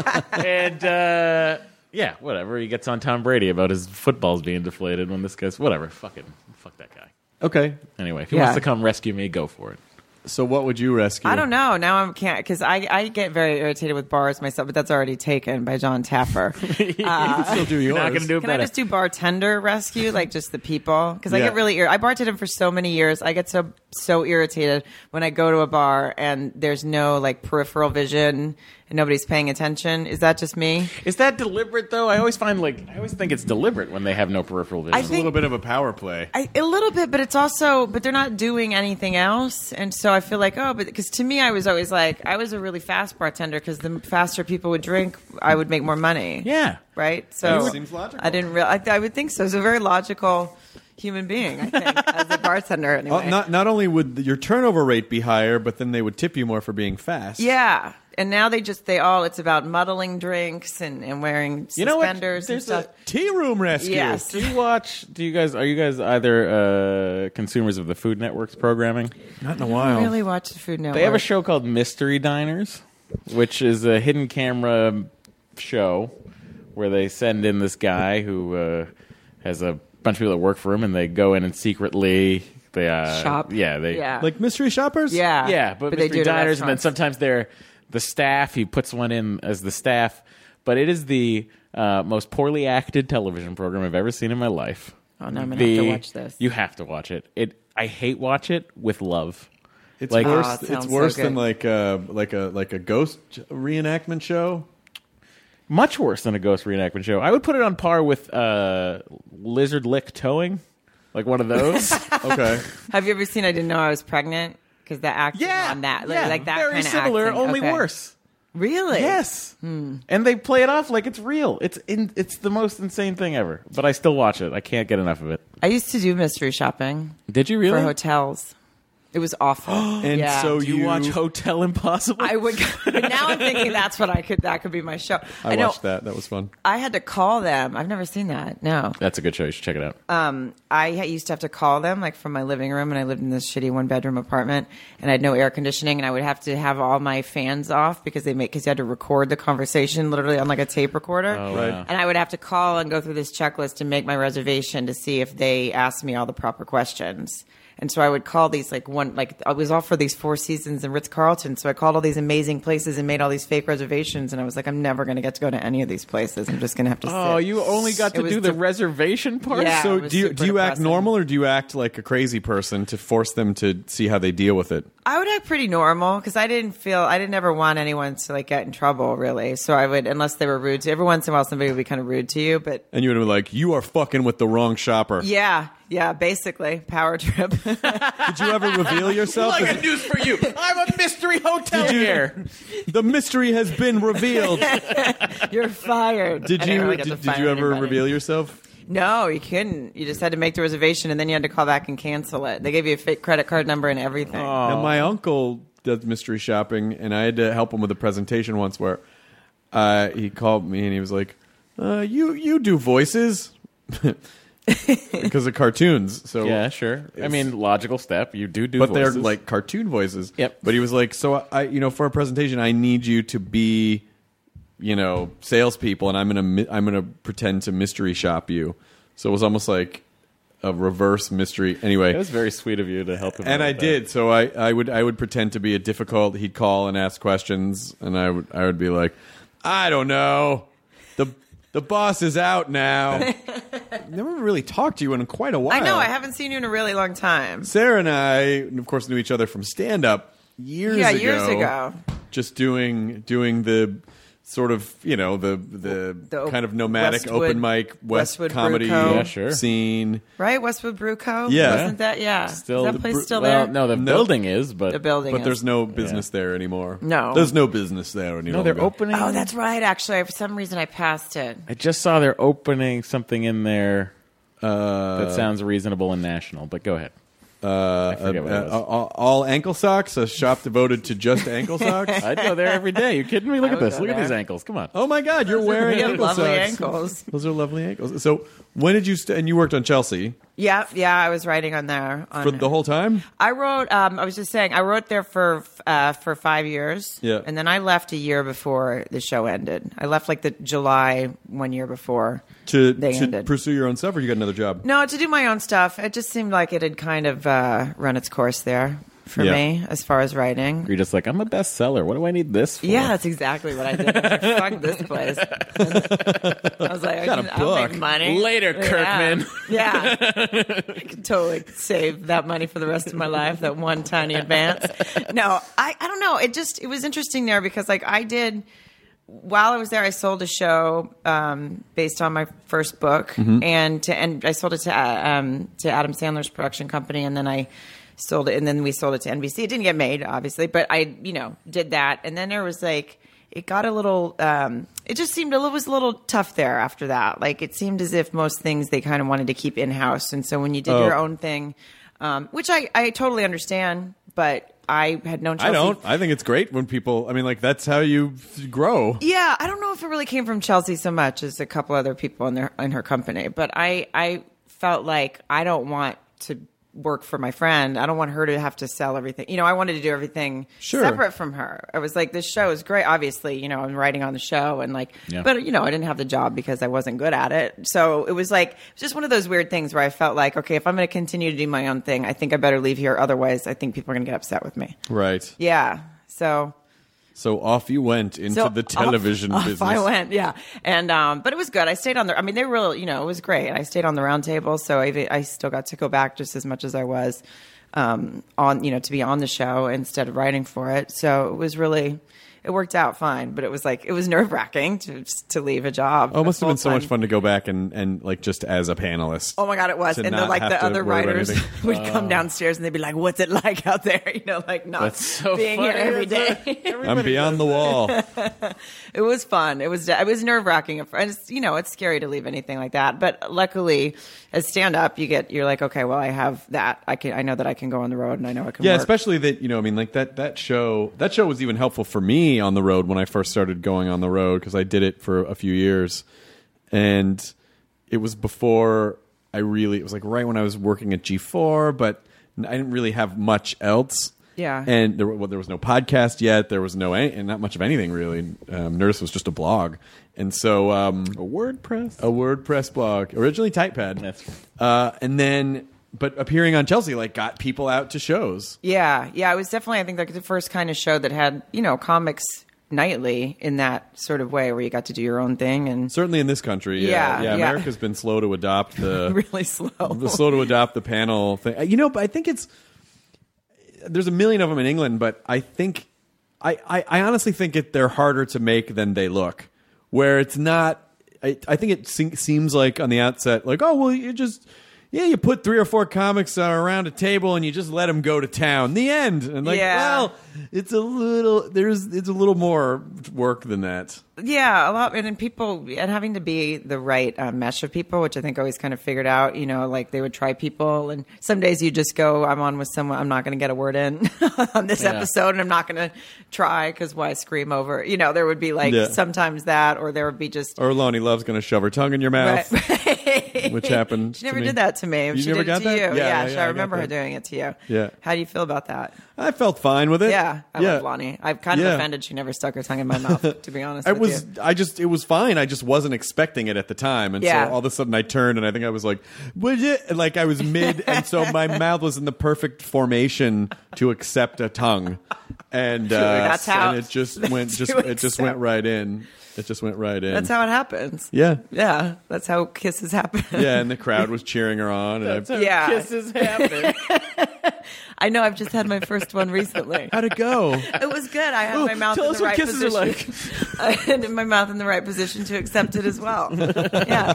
S4: And yeah, whatever. He gets on Tom Brady about his footballs being deflated when this guy's whatever. Fuck that guy.
S1: Okay.
S4: Anyway, if he
S3: Yeah.
S4: wants to come rescue me, go for it.
S1: So what would you rescue?
S3: I don't know. Now I can't because I get very irritated with bars myself, but that's already taken by John Taffer.
S1: You can still do yours.
S4: You're not going to do it
S3: Can I
S4: better.
S3: just do bartender rescue, like just the people? Because I
S1: Yeah.
S3: get really I bartended for so many years. I get so irritated when I go to a bar and there's no like peripheral vision and nobody's paying attention. Is that just me?
S4: Is that deliberate though? I always think it's deliberate when they have no peripheral vision.
S3: I
S1: It's a little bit of a power play.
S3: A little bit, but it's also, but they're not doing anything else. And so I feel like, because to me, I was always like, I was a really fast bartender because the faster people would drink, I would make more money.
S4: yeah.
S3: Right? So
S1: That seems logical.
S3: I didn't realize, I would think so. It's a very logical human being, I think, as a bartender anyway.
S1: Not only would your turnover rate be higher, but then they would tip you more for being fast.
S3: Yeah. And now it's about muddling drinks and wearing
S4: You know what?
S3: suspenders and
S4: There's
S3: stuff.
S1: Tea room rescue.
S3: Yes.
S4: Are you guys either consumers of the Food Network's programming?
S1: Not in a
S3: I
S1: while.
S3: really watch the Food Network.
S4: They have a show called Mystery Diners, which is a hidden camera show where they send in this guy who has a bunch of people that work for him, and they go in and secretly
S3: Shop.
S4: Yeah,
S1: Like mystery shoppers?
S3: Yeah.
S4: yeah, but
S3: they
S4: Mystery
S3: do it at
S4: Diners, and then
S3: restaurants.
S4: sometimes they're the staff. He puts one in as the staff, but it is the most poorly acted television program I've ever seen in my life.
S3: Oh, no, I'm going to have to watch this.
S4: You have to watch it. I hate watch it with love.
S1: It's
S4: Like-
S1: worse.
S3: Oh, it
S1: It's
S3: sounds
S1: worse
S3: so
S1: than
S3: good.
S1: like a ghost reenactment show.
S4: Much worse than a ghost reenactment show. I would put it on par with Lizard Lick Towing, like one of those.
S1: Okay.
S3: Have you ever seen I Didn't Know I Was Pregnant? Because the acting on that, like that
S4: very
S3: kind of
S4: similar,
S3: acting.
S4: only
S3: Okay.
S4: worse.
S3: Really?
S4: Yes, and they play it off like it's real. It's the most insane thing ever. But I still watch it. I can't get enough of it.
S3: I used to do mystery shopping
S4: Did you really?
S3: for hotels. It was awful.
S1: And
S3: yeah.
S1: so
S4: Do you watch Hotel Impossible?
S3: I would. But now I'm thinking that could be my show.
S1: I
S3: know.
S1: watched that. That was fun.
S3: I had to call them. I've never seen that. No.
S4: That's a good show. You should check it out.
S3: I used to have to call them like from my living room, and I lived in this shitty 1-bedroom apartment, and I had no air conditioning, and I would have to have all my fans off because you had to record the conversation literally on like a tape recorder.
S4: Oh,
S1: Right.
S4: wow.
S3: And I would have to call and go through this checklist and make my reservation to see if they asked me all the proper questions. And so I would call these I was off for these 4 seasons in Ritz-Carlton. So I called all these amazing places and made all these fake reservations. And I was like, I'm never going to get to go to any of these places. I'm just going to have to sit.
S4: Oh, you only got
S3: It
S4: to
S3: was
S4: do the
S3: de-
S4: reservation part?
S3: Yeah.
S1: So
S3: it was
S1: do you
S3: super
S1: act
S3: depressing.
S1: normal or do you act like a crazy person to force them to see how they deal with it?
S3: I would act pretty normal because I didn't ever want anyone to like get in trouble really. So I would, unless they were rude to, every once in a while somebody would be kind of rude to you, but
S1: And you would be like, "You are fucking with the wrong shopper."
S3: yeah, basically power trip.
S1: Did you ever reveal yourself?
S4: I got news for you. I'm a mystery hotelier.
S1: The mystery has been revealed.
S3: You're fired.
S1: Did
S3: I didn't
S1: you
S3: really get to
S1: did
S3: fire
S1: you ever
S3: anybody.
S1: reveal yourself?
S3: No, you couldn't. You just had to make the reservation and then you had to call back and cancel it. They gave you a fake credit card number and everything.
S1: Now, my uncle does mystery shopping, and I had to help him with a presentation once where he called me and he was like, "You do voices." Because of cartoons, so
S4: Yeah, sure. I mean, logical step. You do
S1: but
S4: voices.
S1: they're like cartoon voices.
S4: Yep.
S1: But he was like, "So I, for a presentation, I need you to be, salespeople, and I'm gonna pretend to mystery shop you." So it was almost like a reverse mystery. Anyway,
S4: It was very sweet of you to help him.
S1: and
S4: out
S1: I
S4: with
S1: did.
S4: that.
S1: So I would pretend to be a difficult. He'd call and ask questions, and I would be like, "I don't know. The boss is out now." Never really talked to you in quite a while.
S3: I know. I haven't seen you in a really long time.
S1: Sarah and I, of course, knew each other from stand up years ago.
S3: Years ago.
S1: Just doing the sort of, the kind of nomadic
S3: Westwood-
S1: open mic
S3: Westwood
S1: comedy
S3: Brew Co.
S4: Yeah, sure.
S1: scene.
S3: Right, Westwood Brew Co.
S1: Yeah.
S3: Wasn't that? Yeah.
S4: Still
S3: Is that place still
S4: well,
S3: there?
S4: no, the building is, but
S3: The building.
S1: But
S3: is.
S1: there's no business there anymore.
S3: No.
S1: There's no business there anymore.
S4: no, they're opening.
S3: Oh, that's right. Actually, for some reason, I passed it.
S4: I just saw they're opening something in there that sounds reasonable and national. But go ahead. I forget what it was.
S1: All ankle socks, a shop devoted to just ankle socks.
S4: I'd go there every day. You kidding me? Look
S3: I
S4: at
S3: would
S4: this.
S3: go
S4: Look at
S3: there.
S4: these ankles. Come on.
S1: Oh my God, you're wearing
S3: You have
S1: ankle
S3: lovely
S1: socks.
S3: ankles.
S1: Those are lovely ankles. So when did you and you worked on Chelsea
S3: Yeah, I was writing on there.
S1: for the whole time?
S3: I wrote. I was just saying. I wrote there for 5 years.
S1: Yeah.
S3: and then I left a year before the show ended. I left like the July 1 year before
S1: To
S3: they ended.
S1: pursue your own stuff, or you got another job?
S3: No, to do my own stuff. It just seemed like it had kind of run its course there for
S1: Yeah.
S3: me as far as writing.
S4: You're just like, I'm a bestseller. What do I need this for?
S3: Yeah, that's exactly what I did. I was like, fuck this place. I was like,
S1: Got a
S3: I'll
S1: book.
S3: make money.
S4: Later, Kirkman.
S3: Yeah. I could totally save that money for the rest of my life, that one tiny advance. No, I don't know. It was interesting there because like while I was there, I sold a show based on my first book, and I sold it to Adam Sandler's production company, and then I sold it, and then we sold it to NBC. It didn't get made, obviously, but I did that, and then there was like it got a little. It just seemed it was a little tough there after that. Like it seemed as if most things they kind of wanted to keep in house, and so when you did your own thing, which I totally understand, but I had known Chelsea.
S1: I don't. I think it's great when people. I mean, like that's how you grow.
S3: Yeah, I don't know if it really came from Chelsea so much as a couple other people in her company, but I felt like I don't want to work for my friend. I don't want her to have to sell everything. I wanted to do everything separate from her. I was like, this show is great. Obviously, I'm writing on the show and like, but I didn't have the job because I wasn't good at it. So it was like, it's just one of those weird things where I felt like, okay, if I'm going to continue to do my own thing, I think I better leave here. Otherwise, I think people are going to get upset with me.
S1: Right.
S3: Yeah.
S1: So off you went into the television business.
S3: Off I went, yeah. And but it was good. I stayed on I mean, they really, it was great. I stayed on the round table, so I still got to go back just as much as I was on, to be on the show instead of writing for it. So it was really. It worked out fine, but it was nerve-wracking to leave a job.
S1: Oh, it must have been so much fun to go back and like just as a panelist.
S3: Oh my God, it was.
S1: To
S3: And
S1: not have
S3: the
S1: to
S3: other
S1: worry about
S3: writers
S1: anything.
S3: would come downstairs and they'd be like, "What's it like out there?" Like not
S4: That's so
S3: being
S4: funny.
S3: here every day.
S1: I'm beyond the wall.
S3: It was fun. It was nerve-wracking. And it's scary to leave anything like that. But luckily, as stand-up, you're like, okay, well, I have that. I know that I can go on the road and I know I can
S1: Yeah,
S3: work.
S1: especially that I mean, like that show was even helpful for me on the road when I first started going on the road because I did it for a few years, and it was before it was like right when I was working at G4, but I didn't really have much else.
S3: Yeah.
S1: And there was no podcast yet. There was and not much of anything really. Nerdist was just a blog, and so
S4: A WordPress
S1: blog, originally TypePad.
S4: That's right.
S1: And then, but appearing on Chelsea got people out to shows.
S3: Yeah. It was definitely, I think, like the first kind of show that had, comics nightly in that sort of way where you got to do your own thing. And
S1: Certainly in this country,
S3: Yeah.
S1: America's been slow to adopt the
S3: really slow.
S1: slow to adopt the panel thing. But I think there's a million of them in England, but I think I honestly think they're harder to make than they look. Where it's not, I think it seems like on the outset, like, oh well, you put 3 or 4 comics around a table and you just let them go to town. The end. And well, it's a little more work than that.
S3: Yeah, a lot, and people, and having to be the right mesh of people, which I think I always kind of figured out. Like they would try people, and some days you just go, "I'm on with someone. I'm not going to get a word in on this episode, and I'm not going to try because why scream over?" There would be sometimes that, or there would be just.
S1: Or Lonnie Love's going to shove her tongue in your mouth,
S3: Right.
S1: which happened.
S3: She never
S1: to me.
S3: did that to me.
S1: You
S3: she
S1: never
S3: did
S1: got
S3: it to
S1: that?
S3: you.
S1: Yeah,
S3: I
S1: I
S3: remember
S1: got
S3: her
S1: that.
S3: doing it to you.
S1: Yeah.
S3: How do you feel about that?
S1: I felt fine with it.
S3: Yeah, I love Lonnie. I'm kind of offended she never stuck her tongue in my mouth, to be honest with you.
S1: It was fine. I just wasn't expecting it at the time. And so all of a sudden I turned and I think I was like, would it? And like I was mid. And so my mouth was in the perfect formation to accept a tongue. And,
S3: That's how-
S1: and it just went, went right in. It just went right in.
S3: That's how it happens.
S1: Yeah.
S3: Yeah, that's how kisses happen.
S1: Yeah. And the crowd was cheering her on. And
S4: That's how
S3: Yeah.
S4: kisses happen.
S3: I know. I've just had my first one recently.
S1: How'd it go?
S3: It was good. I had my mouth
S4: tell
S3: in
S4: us
S3: the
S4: what
S3: right
S4: kisses
S3: position.
S4: are like.
S3: I had my mouth in the right position to accept it as well. Yeah,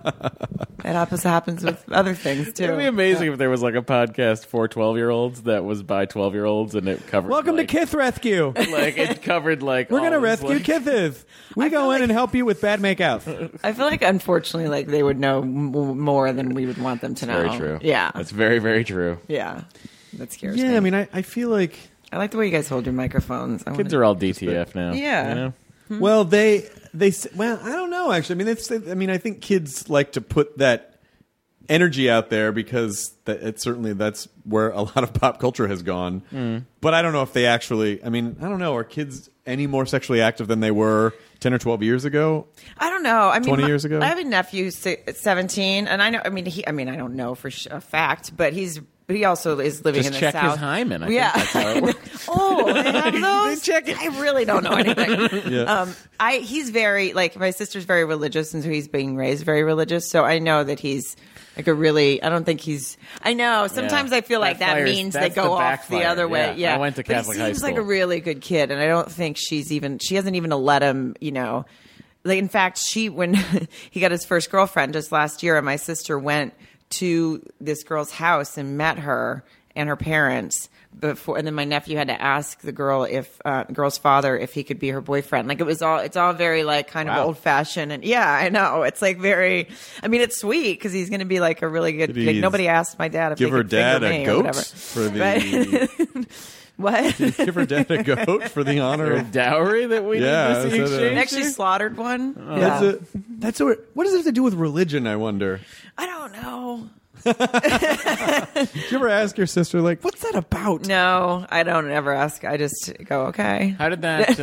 S3: it happens with other things too.
S4: It'd be amazing if there was like a podcast for 12-year-olds that was by 12-year-olds and it covered.
S5: Welcome
S4: like,
S5: to Kith Rescue.
S4: Like it covered like
S5: We're gonna
S4: all these,
S5: rescue
S4: like,
S5: Kitheth. We go in and help you with bad makeout.
S3: I feel like, unfortunately, like they would know more than we would want them to know.
S4: Very true.
S3: Yeah,
S4: That's very, very true.
S3: yeah. That scares me.
S5: Yeah, I mean, I feel like.
S3: I like the way you guys hold your microphones.
S4: Kids are all DTF now.
S3: Yeah.
S4: You know?
S5: Well, well, I don't know. Actually, I mean, I think kids like to put that energy out there because that's where a lot of pop culture has gone. But I don't know if they actually. I mean, I don't know. Are kids any more sexually active than they were 10 or 12 years ago?
S3: I don't know. I mean,
S5: 20 years ago?
S3: I have a nephew, 17, and I know. I mean, I don't know for a fact, but he also is living
S4: Just
S3: in the
S4: check
S3: South.
S4: his hymen. I
S3: Yeah.
S4: think that's how it works.
S3: Oh, they have those?
S4: Check it.
S3: I really don't know anything.
S5: Yeah.
S3: He's very, like, my sister's very religious, and so he's being raised very religious. So I know that he's like I don't think he's, I know, sometimes I feel like that means they
S4: that's
S3: go
S4: the
S3: off the
S4: backfire.
S3: other way. Yeah.
S4: I went to Catholic
S3: but
S4: high
S3: he seems
S4: school.
S3: like a really good kid, and I don't think she hasn't even let him, like, in fact, when he got his first girlfriend just last year, and my sister went to this girl's house and met her and her parents before, and then my nephew had to ask the girl's father if he could be her boyfriend. Like, it's all very like kind of old fashioned, and yeah, I know, it's like very. I mean, it's sweet because he's going to be like a really good. Like, nobody asked my dad if
S1: Give
S3: they
S1: her
S3: could finger
S1: dad a
S3: me or
S1: goat
S3: whatever.
S1: for the.
S3: Right? What?
S1: Give her dad a goat for the honor
S4: Or a
S1: of.
S4: dowry that we
S1: Yeah,
S4: need to see
S1: is that a-
S3: They
S4: exchanged?
S3: actually slaughtered one.
S5: That's what does it have to do with religion? I wonder.
S3: I don't know.
S5: Did you ever ask your sister, like, what's that about?
S3: No, I don't ever ask. I just go, okay.
S4: How did that?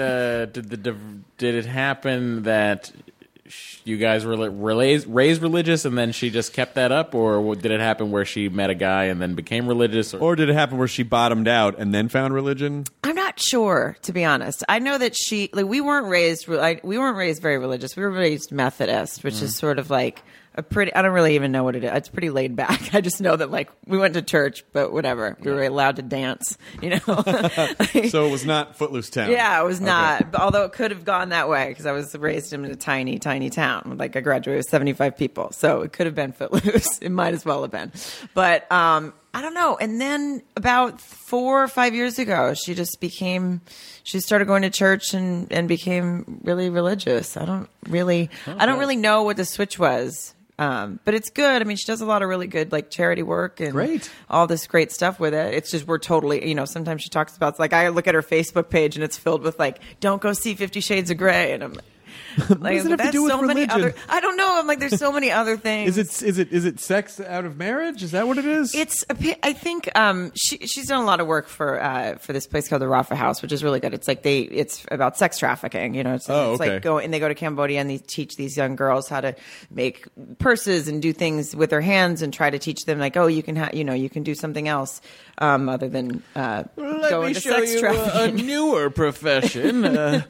S4: Did it happen that you guys were raised religious and then she just kept that up, or did it happen where she met a guy and then became religious?
S5: Or did it happen where she bottomed out and then found religion?
S3: I'm not sure, to be honest. I know that we weren't raised very religious. We were raised Methodist, which is sort of like a pretty. I don't really even know what it is. It's pretty laid back. I just know that like we went to church, but whatever. We were allowed to dance.
S5: So it was not Footloose Town.
S3: Yeah, it was not. But although it could have gone that way because I was raised in a tiny, tiny town. Like I graduated with 75 people, so it could have been Footloose. It might as well have been. But I don't know. And then about 4 or 5 years ago, she started going to church and became really religious. I don't really know what the switch was. But it's good. I mean, she does a lot of really good like charity work and
S5: Great.
S3: all this great stuff with it. It's just we're totally, sometimes she talks about, it's like I look at her Facebook page and it's filled with like, don't go see 50 Shades of Grey. And I'm like,
S5: does it have to
S3: that's
S5: do with
S3: so many
S5: religion?
S3: other, I don't know. I'm like, there's so many other things.
S5: Is it sex out of marriage? Is that what it is?
S3: It's I think she's done a lot of work for this place called the Rafa House, which is really good. It's like it's about sex trafficking. It's
S5: okay.
S3: like they go to Cambodia and they teach these young girls how to make purses and do things with their hands and try to teach them like, oh, you can you can do something else other than go into sex trafficking.
S4: a newer profession.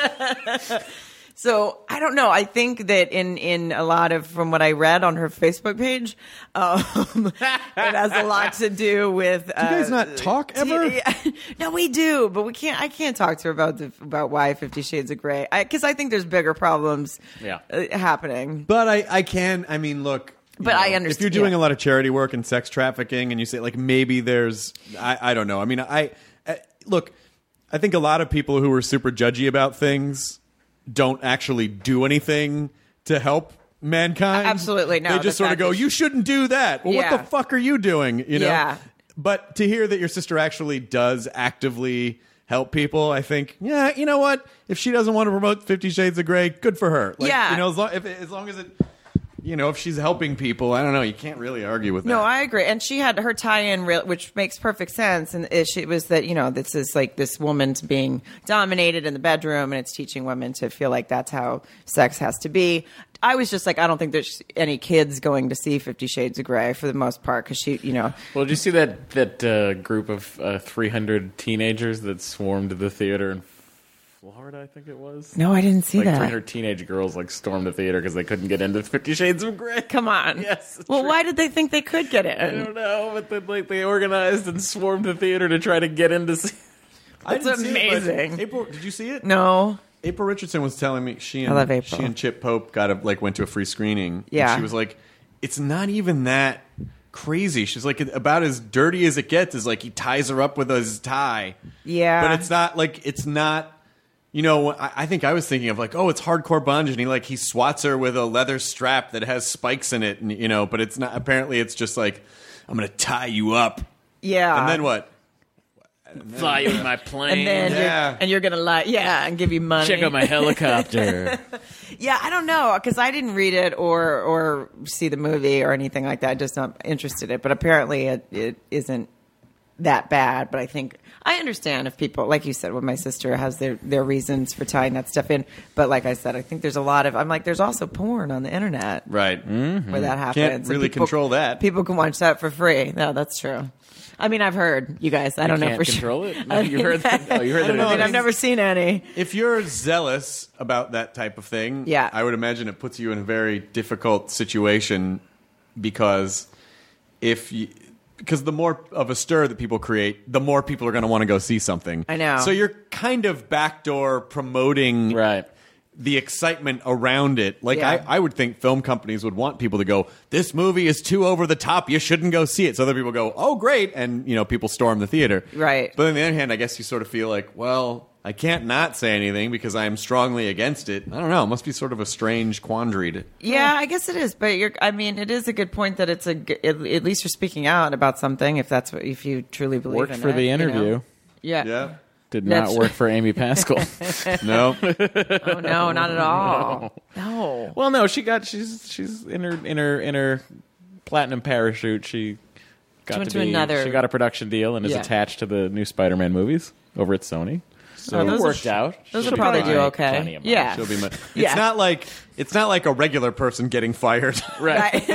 S3: So I don't know. I think that in a lot of from what I read on her Facebook page, it has a lot to do with. Do
S5: you guys not talk ever?
S3: No, we do, but we can't. I can't talk to her about why 50 Shades of Grey because I think there's bigger problems happening.
S5: But I can. I mean, look.
S3: But I understand
S5: if you're doing a lot of charity work and sex trafficking, and you say like maybe there's, I don't know. I mean, I look. I think a lot of people who are super judgy about things don't actually do anything to help mankind.
S3: Absolutely, no.
S5: They just sort of go, "You shouldn't do that." Well, what the fuck are you doing?
S3: Yeah.
S5: But to hear that your sister actually does actively help people, I think, yeah, you know what? If she doesn't want to promote 50 Shades of Grey, good for her. Like,
S3: Yeah.
S5: as long as it. If she's helping people, I don't know. You can't really argue with that.
S3: No, I agree. And she had her tie-in, which makes perfect sense. And it was that, this is like this woman's being dominated in the bedroom and it's teaching women to feel like that's how sex has to be. I was just like, I don't think there's any kids going to see 50 Shades of Grey for the most part because she,
S4: Well, did you see that group of 300 teenagers that swarmed the theater in Florida, I think it was.
S3: No, I didn't see
S4: Like
S3: that.
S4: 300 teenage girls like stormed the theater because they couldn't get into 50 Shades of Grey.
S3: Come on.
S4: Yes, it's
S3: Well,
S4: true.
S3: why did they think they could get
S4: I
S3: in?
S4: don't know, but then like they organized and swarmed the theater to try to get into.
S5: I
S3: That's
S5: didn't see it, but
S3: amazing.
S5: April, did you see it?
S3: No.
S5: April Richardson was telling me she
S3: I love
S5: and
S3: April.
S5: she and Chip Pope went to a free screening.
S3: Yeah.
S5: And she was like, it's not even that crazy. She's like, about as dirty as it gets is like he ties her up with his tie.
S3: Yeah.
S5: But it's not. You know, I think I was thinking of like, oh, it's hardcore bondage, and he swats her with a leather strap that has spikes in it, and but it's not. Apparently, it's just like, I'm gonna tie you up,
S3: Yeah.
S5: and then what?
S4: Fly you in my plane.
S3: And then
S5: Yeah.
S3: you're going to lie. Yeah, and give you money.
S4: check out my helicopter.
S3: Yeah, I don't know because I didn't read it or see the movie or anything like that. I'm just not interested in it. But apparently, it isn't that bad. But I think I understand if people, like you said, when my sister has their reasons for tying that stuff in. But like I said, I think there's a lot of. I'm like, there's also porn on the internet
S5: Right.
S3: where that happens.
S5: Can't
S3: And
S5: really control that.
S3: People can watch that for free. No, that's true. I mean, I've heard you guys. I don't know
S4: Can't
S3: for
S4: control
S3: sure.
S4: it. No, you heard that. Oh, you heard
S3: I don't know.
S4: that.
S3: I mean, I've never seen any.
S5: If you're zealous about that type of thing,
S3: Yeah.
S5: I would imagine it puts you in a very difficult situation because because the more of a stir that people create, the more people are going to want to go see something.
S3: I know.
S5: So you're kind of backdoor promoting
S4: Right.
S5: the excitement around it. Like
S3: Yeah.
S5: I would think film companies would want people to go, this movie is too over the top, you shouldn't go see it. So other people go, oh great, and people storm the theater.
S3: Right.
S5: But on the other hand, I guess you sort of feel like, well, I can't not say anything because I am strongly against it. I don't know. It must be sort of a strange quandary.
S3: Yeah, I guess it is. But it is a good point that it's at least you're speaking out about something if you truly believe
S4: Worked
S3: in
S4: for
S3: it,
S4: the interview.
S3: Yeah.
S5: Yeah.
S4: Did
S3: That's-
S4: not work for Amy Pascal.
S5: No.
S3: Oh no, not at all. No.
S4: Well, no, she's in her platinum parachute. She got
S3: went
S4: to
S3: to
S4: be
S3: another-
S4: she got a production deal and is
S3: Yeah.
S4: attached to the new Spider-Man movies over at Sony. So
S3: Oh, those
S4: it
S3: will-
S4: worked out.
S3: Those
S4: She'll
S3: will probably
S4: be
S3: do
S4: fine.
S3: okay.
S4: Plenty of money.
S3: Yeah.
S5: She'll be it's
S3: Yeah.
S5: not like a regular person getting fired.
S4: Right.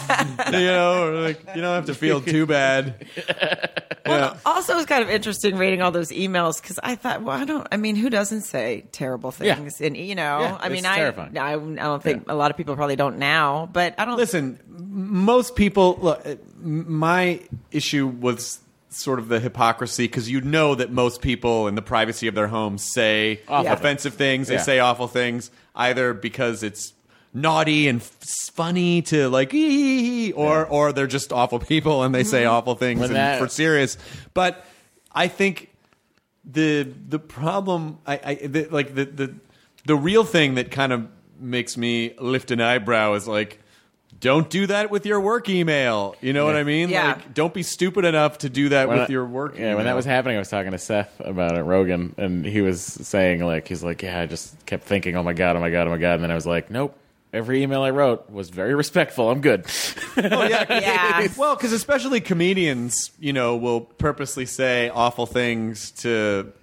S5: Like, you don't have to feel too bad. Yeah.
S3: Also, it's kind of interesting reading all those emails because I thought, who doesn't say terrible things?
S4: Yeah.
S3: And
S4: Yeah,
S3: I mean,
S4: it's terrifying.
S3: I don't think a lot of people probably don't now, but I don't.
S5: Listen, most people. Look, my issue was sort of the hypocrisy because that most people in the privacy of their homes say
S4: Awful
S5: offensive things. They
S4: Yeah.
S5: say awful things either because it's naughty and funny to like, or they're just awful people and they say awful things
S4: When
S5: and
S4: that-
S5: for serious. But I think the problem, the real thing that kind of makes me lift an eyebrow is like, don't do that with your work email. You know what I mean?
S3: Yeah.
S5: Like, don't be stupid enough to do that
S4: When
S5: with
S4: I-
S5: your work email.
S4: Yeah, when that was happening, I was talking to Seth about it, Rogan, and he was saying he's like, yeah, I just kept thinking, oh my god, and then I was like, nope. Every email I wrote was very respectful. I'm good.
S5: Oh, yeah.
S3: Yeah.
S5: Well, because especially comedians, will purposely say awful things to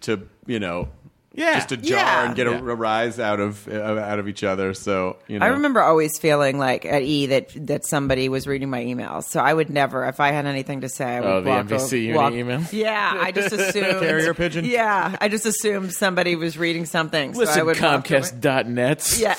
S5: just to jar
S3: Yeah.
S5: and get a rise out of each other. So
S3: I remember always feeling like at E that somebody was reading my emails. So I would never, if I had anything to say, I would
S4: Oh, the
S3: walk
S4: NBC
S3: over-
S4: uni
S3: walk-
S4: email?
S3: Yeah, I just assumed
S5: Carrier pigeon?
S3: Yeah, I just assumed somebody was reading something. So I
S4: Listen,
S3: would walk over-
S4: Comcast.net.
S3: Yeah.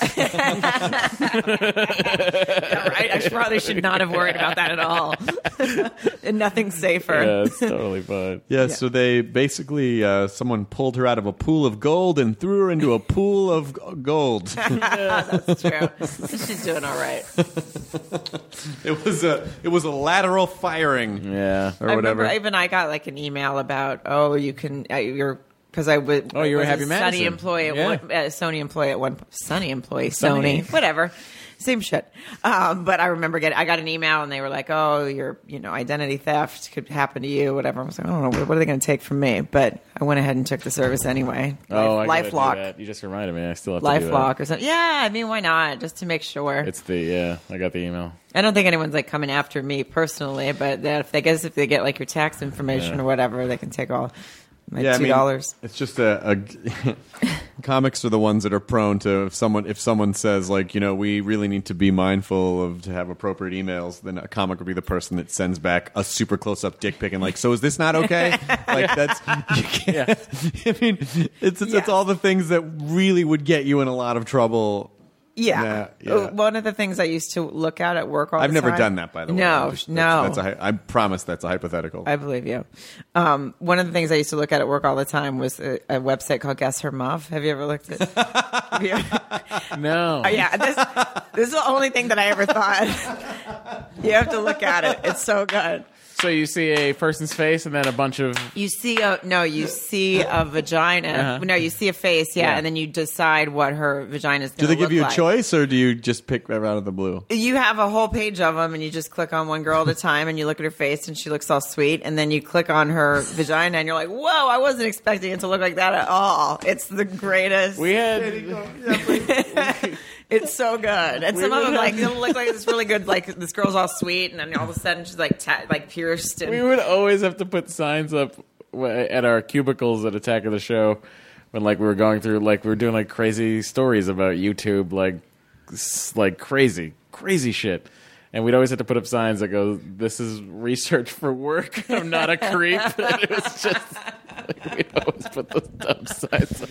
S3: Yeah, right. I probably should not have worried about that at all. And nothing safer.
S4: Yeah, it's totally fine.
S5: Yeah, so they basically someone pulled her out of a pool of gold and threw her into a pool of gold.
S3: That's true. She's doing all right.
S5: It was a lateral firing.
S4: Yeah.
S5: Or
S3: I
S5: whatever.
S3: remember I got like an email about you can you're because I would
S4: Oh, you were
S3: was
S4: Happy
S3: a
S4: Madison.
S3: Sunny employee at
S4: Yeah.
S3: one Sony employee at one Sunny employee
S4: Sunny.
S3: Sony whatever same shit. But I remember I got an email and they were like, oh, your identity theft could happen to you, whatever. I was like, I don't know, what are they going to take from me? But I went ahead and took the service anyway.
S4: Oh, I gotta do
S3: LifeLock.
S4: that. You just reminded me. I still have to do that.
S3: LifeLock or something. Yeah, I mean, why not? Just to make sure.
S4: I got the email.
S3: I don't think anyone's like coming after me personally, but that if they get like your tax information or whatever, they can take all My
S5: Yeah, I mean,
S3: $2.
S5: it's just a comics are the ones that are prone to if someone says like, we really need to be mindful to have appropriate emails, then a comic would be the person that sends back a super close up dick pic and like, so is this not okay? Like that's you can't.
S4: Yeah.
S5: I mean, it's all the things that really would get you in a lot of trouble.
S3: Yeah.
S5: Yeah.
S3: One of the things I used to look at work all
S5: I've
S3: the
S5: never
S3: time.
S5: done that, by the way.
S3: No, no.
S5: I promise that's a hypothetical.
S3: I believe you. One of the things I used to look at work all the time was a website called Guess Her Muff. Have you ever looked at it?
S4: No.
S3: Yeah, this is the only thing that I ever thought. You have to look at it. It's so good.
S4: So you see a person's face and then a bunch of...
S3: You see a vagina.
S4: Uh-huh.
S3: No, you see a face,
S4: Yeah.
S3: and then you decide what her vagina is going to
S5: Do
S3: look
S5: they give you a
S3: like.
S5: choice, or do you just pick right out of the blue?
S3: You have a whole page of them, and you just click on one girl at a time, and you look at her face, and she looks all sweet, and then you click on her vagina, and you're like, whoa, I wasn't expecting it to look like that at all. It's the greatest.
S4: We had...
S3: It's so good. And some of them, like, it'll look like this really good, like, this girl's all sweet, and then all of a sudden she's, like, pierced. And
S4: We would always have to put signs up at our cubicles at Attack of the Show when, like, we were going through, like, we were doing, like, crazy stories about YouTube, like crazy shit. And we'd always have to put up signs that go, "This is research for work. I'm not a creep." And it was just, like, we'd always put those dumb signs up.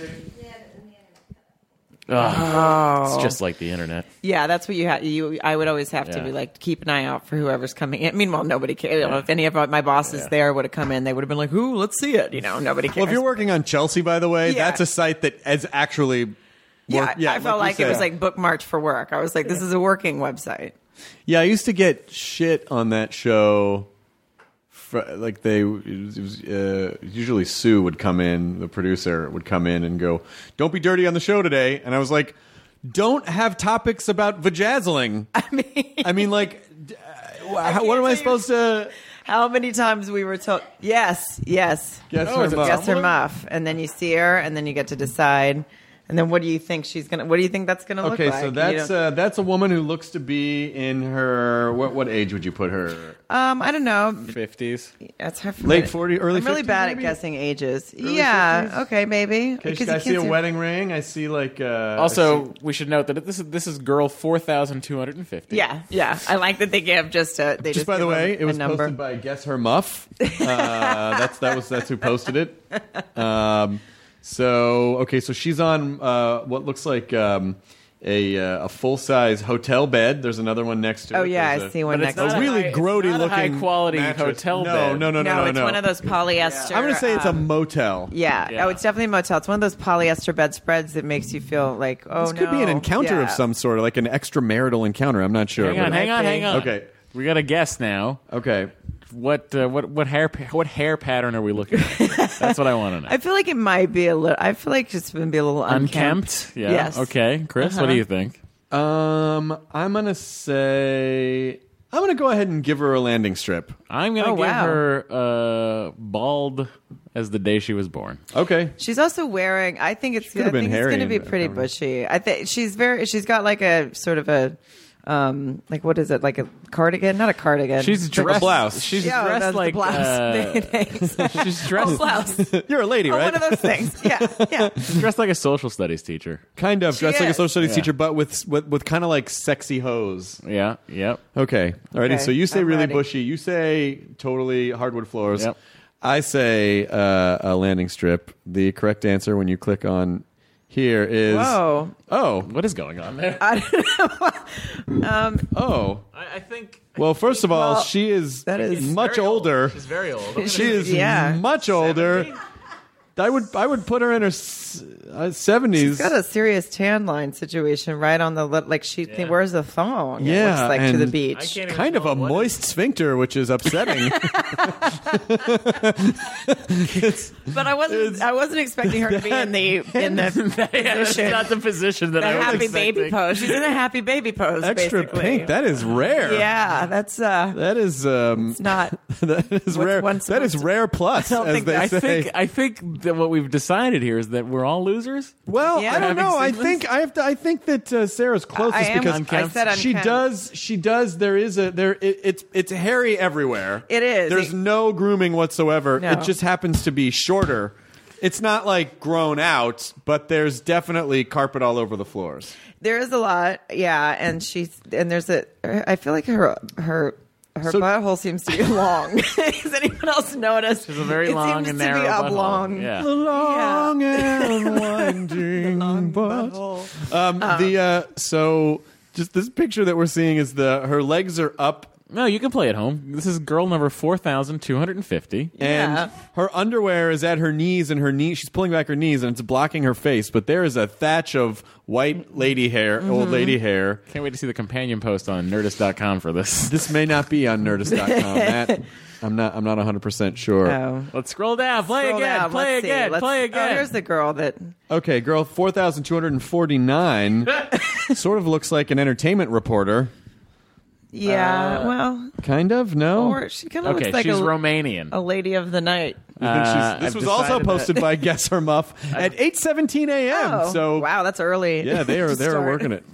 S4: Oh, it's just like the internet.
S3: yeah, that's what you had. I would always have to
S4: Yeah.
S3: be like, keep an eye out for whoever's coming in. Meanwhile, nobody cares. You know, if any of my bosses there would have come in, they would have been like, "Ooh, let's see it." Nobody cares.
S5: Well, if you're working on Chelsea, by the way,
S3: Yeah.
S5: that's a site that is actually.
S3: I felt like
S5: you
S3: it was
S5: said.
S3: like bookmarked for work. I was like, this is a working website.
S5: Yeah, I used to get shit on that show. Like usually Sue would come in, the producer would come in and go, "Don't be dirty on the show today," and I was like, "Don't have topics about vajazzling." I mean, like, what am I supposed to?
S3: How many times we were told, yes.
S5: Guess
S4: Oh,
S5: her
S4: is it
S5: muff.
S3: Guess her muff, and then you see her, and then you get to decide. And then what do you think what do you think that's gonna look
S5: Okay,
S3: like?
S5: so that's a woman who looks to be in her what age would you put her?
S3: I don't know.
S4: 50s.
S3: That's hard for
S5: Late
S3: me.
S5: 40s, early
S3: I'm really
S5: 50s,
S3: bad
S5: maybe?
S3: at guessing ages.
S5: Early
S3: Yeah.
S5: 50s?
S3: Okay, maybe.
S5: Okay,
S3: Because
S5: I
S3: you
S5: see a
S3: can't see-
S5: wedding ring. I see like
S4: Also, we should note that this is girl 4,250.
S3: Yeah. I like that they give just a. They
S5: Just by the
S3: give
S5: way,
S3: a
S5: it was
S3: number.
S5: posted by Guess Her Muff. That's who posted it. So she's on what looks like a full size hotel bed. There's another one next to it.
S3: Oh yeah,
S5: There's
S3: I see one
S4: But it's
S3: next.
S4: not
S3: to
S5: a
S3: it.
S5: really grody
S4: it's not a
S5: looking
S4: high-quality
S5: mattress.
S4: hotel
S5: No,
S4: bed.
S5: No,
S3: it's one of those polyester.
S5: I'm going to say it's a motel.
S3: Yeah.
S4: Yeah.
S3: Oh, it's definitely a motel. It's one of those polyester bedspreads that makes you feel like, oh
S5: This could be an encounter of some sort, like an extramarital encounter. I'm not sure.
S4: Hang on.
S5: Okay.
S4: We got to guess now.
S5: Okay.
S4: What hair pattern are we looking at? That's what I want to know.
S3: I feel like it might be a little. I feel like it's going to be a little
S4: Unkempt? Yeah.
S3: Yes.
S4: Okay. Chris, what do you think?
S5: I'm gonna go ahead and give her a landing strip.
S4: I'm going to
S3: Oh,
S4: give
S3: wow.
S4: her bald as the day she was born.
S5: Okay.
S3: She's also wearing. I think it's.
S5: could have been
S3: it's
S5: hairy
S3: going to be
S5: and
S3: pretty
S5: covered.
S3: bushy. I think she's very. She's got like a sort of a. Like what is it? Like a cardigan? Not a cardigan.
S4: She's
S3: But-
S4: dressed.
S5: blouse.
S4: She's
S3: Yeah,
S4: dressed
S3: that's
S4: like.
S3: the blouse.
S4: She's
S3: Oh,
S4: dressed.
S3: blouse.
S5: You're a lady,
S3: Oh,
S5: right?
S3: one of those things. Yeah.
S4: She's dressed like a social studies teacher.
S5: Kind of dressed like a
S3: is.
S5: social studies
S4: Yeah.
S5: teacher, but with kind of like sexy hose.
S4: Yeah. Yep.
S5: Okay. Alrighty.
S3: Okay,
S5: So you say
S3: I'm
S5: really
S3: ready.
S5: bushy. You say totally hardwood floors.
S4: Yep.
S5: I say a landing strip. The correct answer when you click on here is
S3: Whoa.
S5: oh
S4: What is going on there?
S5: oh.
S4: I think.
S5: Well, first of all,
S3: Well,
S5: she is
S3: that is
S5: much
S4: very old.
S5: older.
S4: She's very old.
S5: She is
S3: Yeah.
S5: much older. I would put her in her 70s.
S3: She's got a serious tan line situation right on the like she wears a thong. It
S5: Yeah,
S3: looks like to
S5: and-
S3: the
S4: I
S3: beach.
S4: can't even
S5: kind of
S4: tell
S5: a
S4: what
S5: moist sphincter, which is upsetting.
S3: But I wasn't expecting her to be in the
S4: That's
S3: position.
S4: not the position that
S3: The
S4: I was
S3: happy
S4: expecting.
S3: baby pose. She's in a happy baby pose.
S5: Extra
S3: basically.
S5: pink. That is rare.
S3: Yeah, that's
S5: That is
S3: it's not.
S5: that is
S3: What's
S5: rare.
S3: one
S5: That
S3: supposed
S5: is
S3: to-
S5: rare plus,
S3: I don't
S5: as
S3: think
S5: they
S3: that-
S5: say.
S4: I think that what we've decided here is that we're all losers?
S5: Well,
S3: Yeah.
S5: I don't know. I
S4: Having
S5: think I think that Sarah's closest
S3: I am
S5: because
S3: I said
S5: she
S3: unkempt.
S5: does. There is it's hairy everywhere.
S3: It is.
S5: There's no grooming whatsoever.
S3: No.
S5: It just happens to be shorter. It's not like grown out, but there's definitely carpet all over the floors.
S3: There is a lot, yeah, and there's I feel like her
S5: So-
S3: butthole seems to be long. Has anyone else noticed?
S4: It's a very
S3: it
S4: long
S3: seems
S4: and
S3: to
S4: narrow
S3: be
S4: butthole.
S3: oblong.
S4: Yeah.
S5: The long and winding butt. So just this picture that we're seeing is her legs are up.
S4: No, you can play at home. This is girl number 4,250.
S3: Yeah.
S5: And her underwear is at her knees, and she's pulling back her knees, and it's blocking her face. But there is a thatch of white lady hair, old lady hair.
S4: Can't wait to see the companion post on Nerdist.com for this.
S5: This may not be on Nerdist.com. That I'm not 100% sure.
S3: Oh.
S4: Let's scroll down. Play
S3: Scroll
S4: again.
S3: down.
S4: Play
S3: Let's see.
S4: again. Play
S3: Oh,
S4: again.
S3: here's the girl that.
S5: Okay, girl, 4,249 sort of looks like an entertainment reporter.
S3: Yeah, well,
S5: Kind of, no.
S3: or she kind of
S4: Okay,
S3: looks like
S4: she's
S3: a
S4: Romanian.
S3: lady of the night.
S5: You think this
S4: I've
S5: was also
S4: decided
S5: posted
S4: that-
S5: by Guess Her Muff at 8:17 a.m.
S3: Oh,
S5: So
S3: wow, that's early.
S5: yeah, they are
S3: to start.
S5: working it.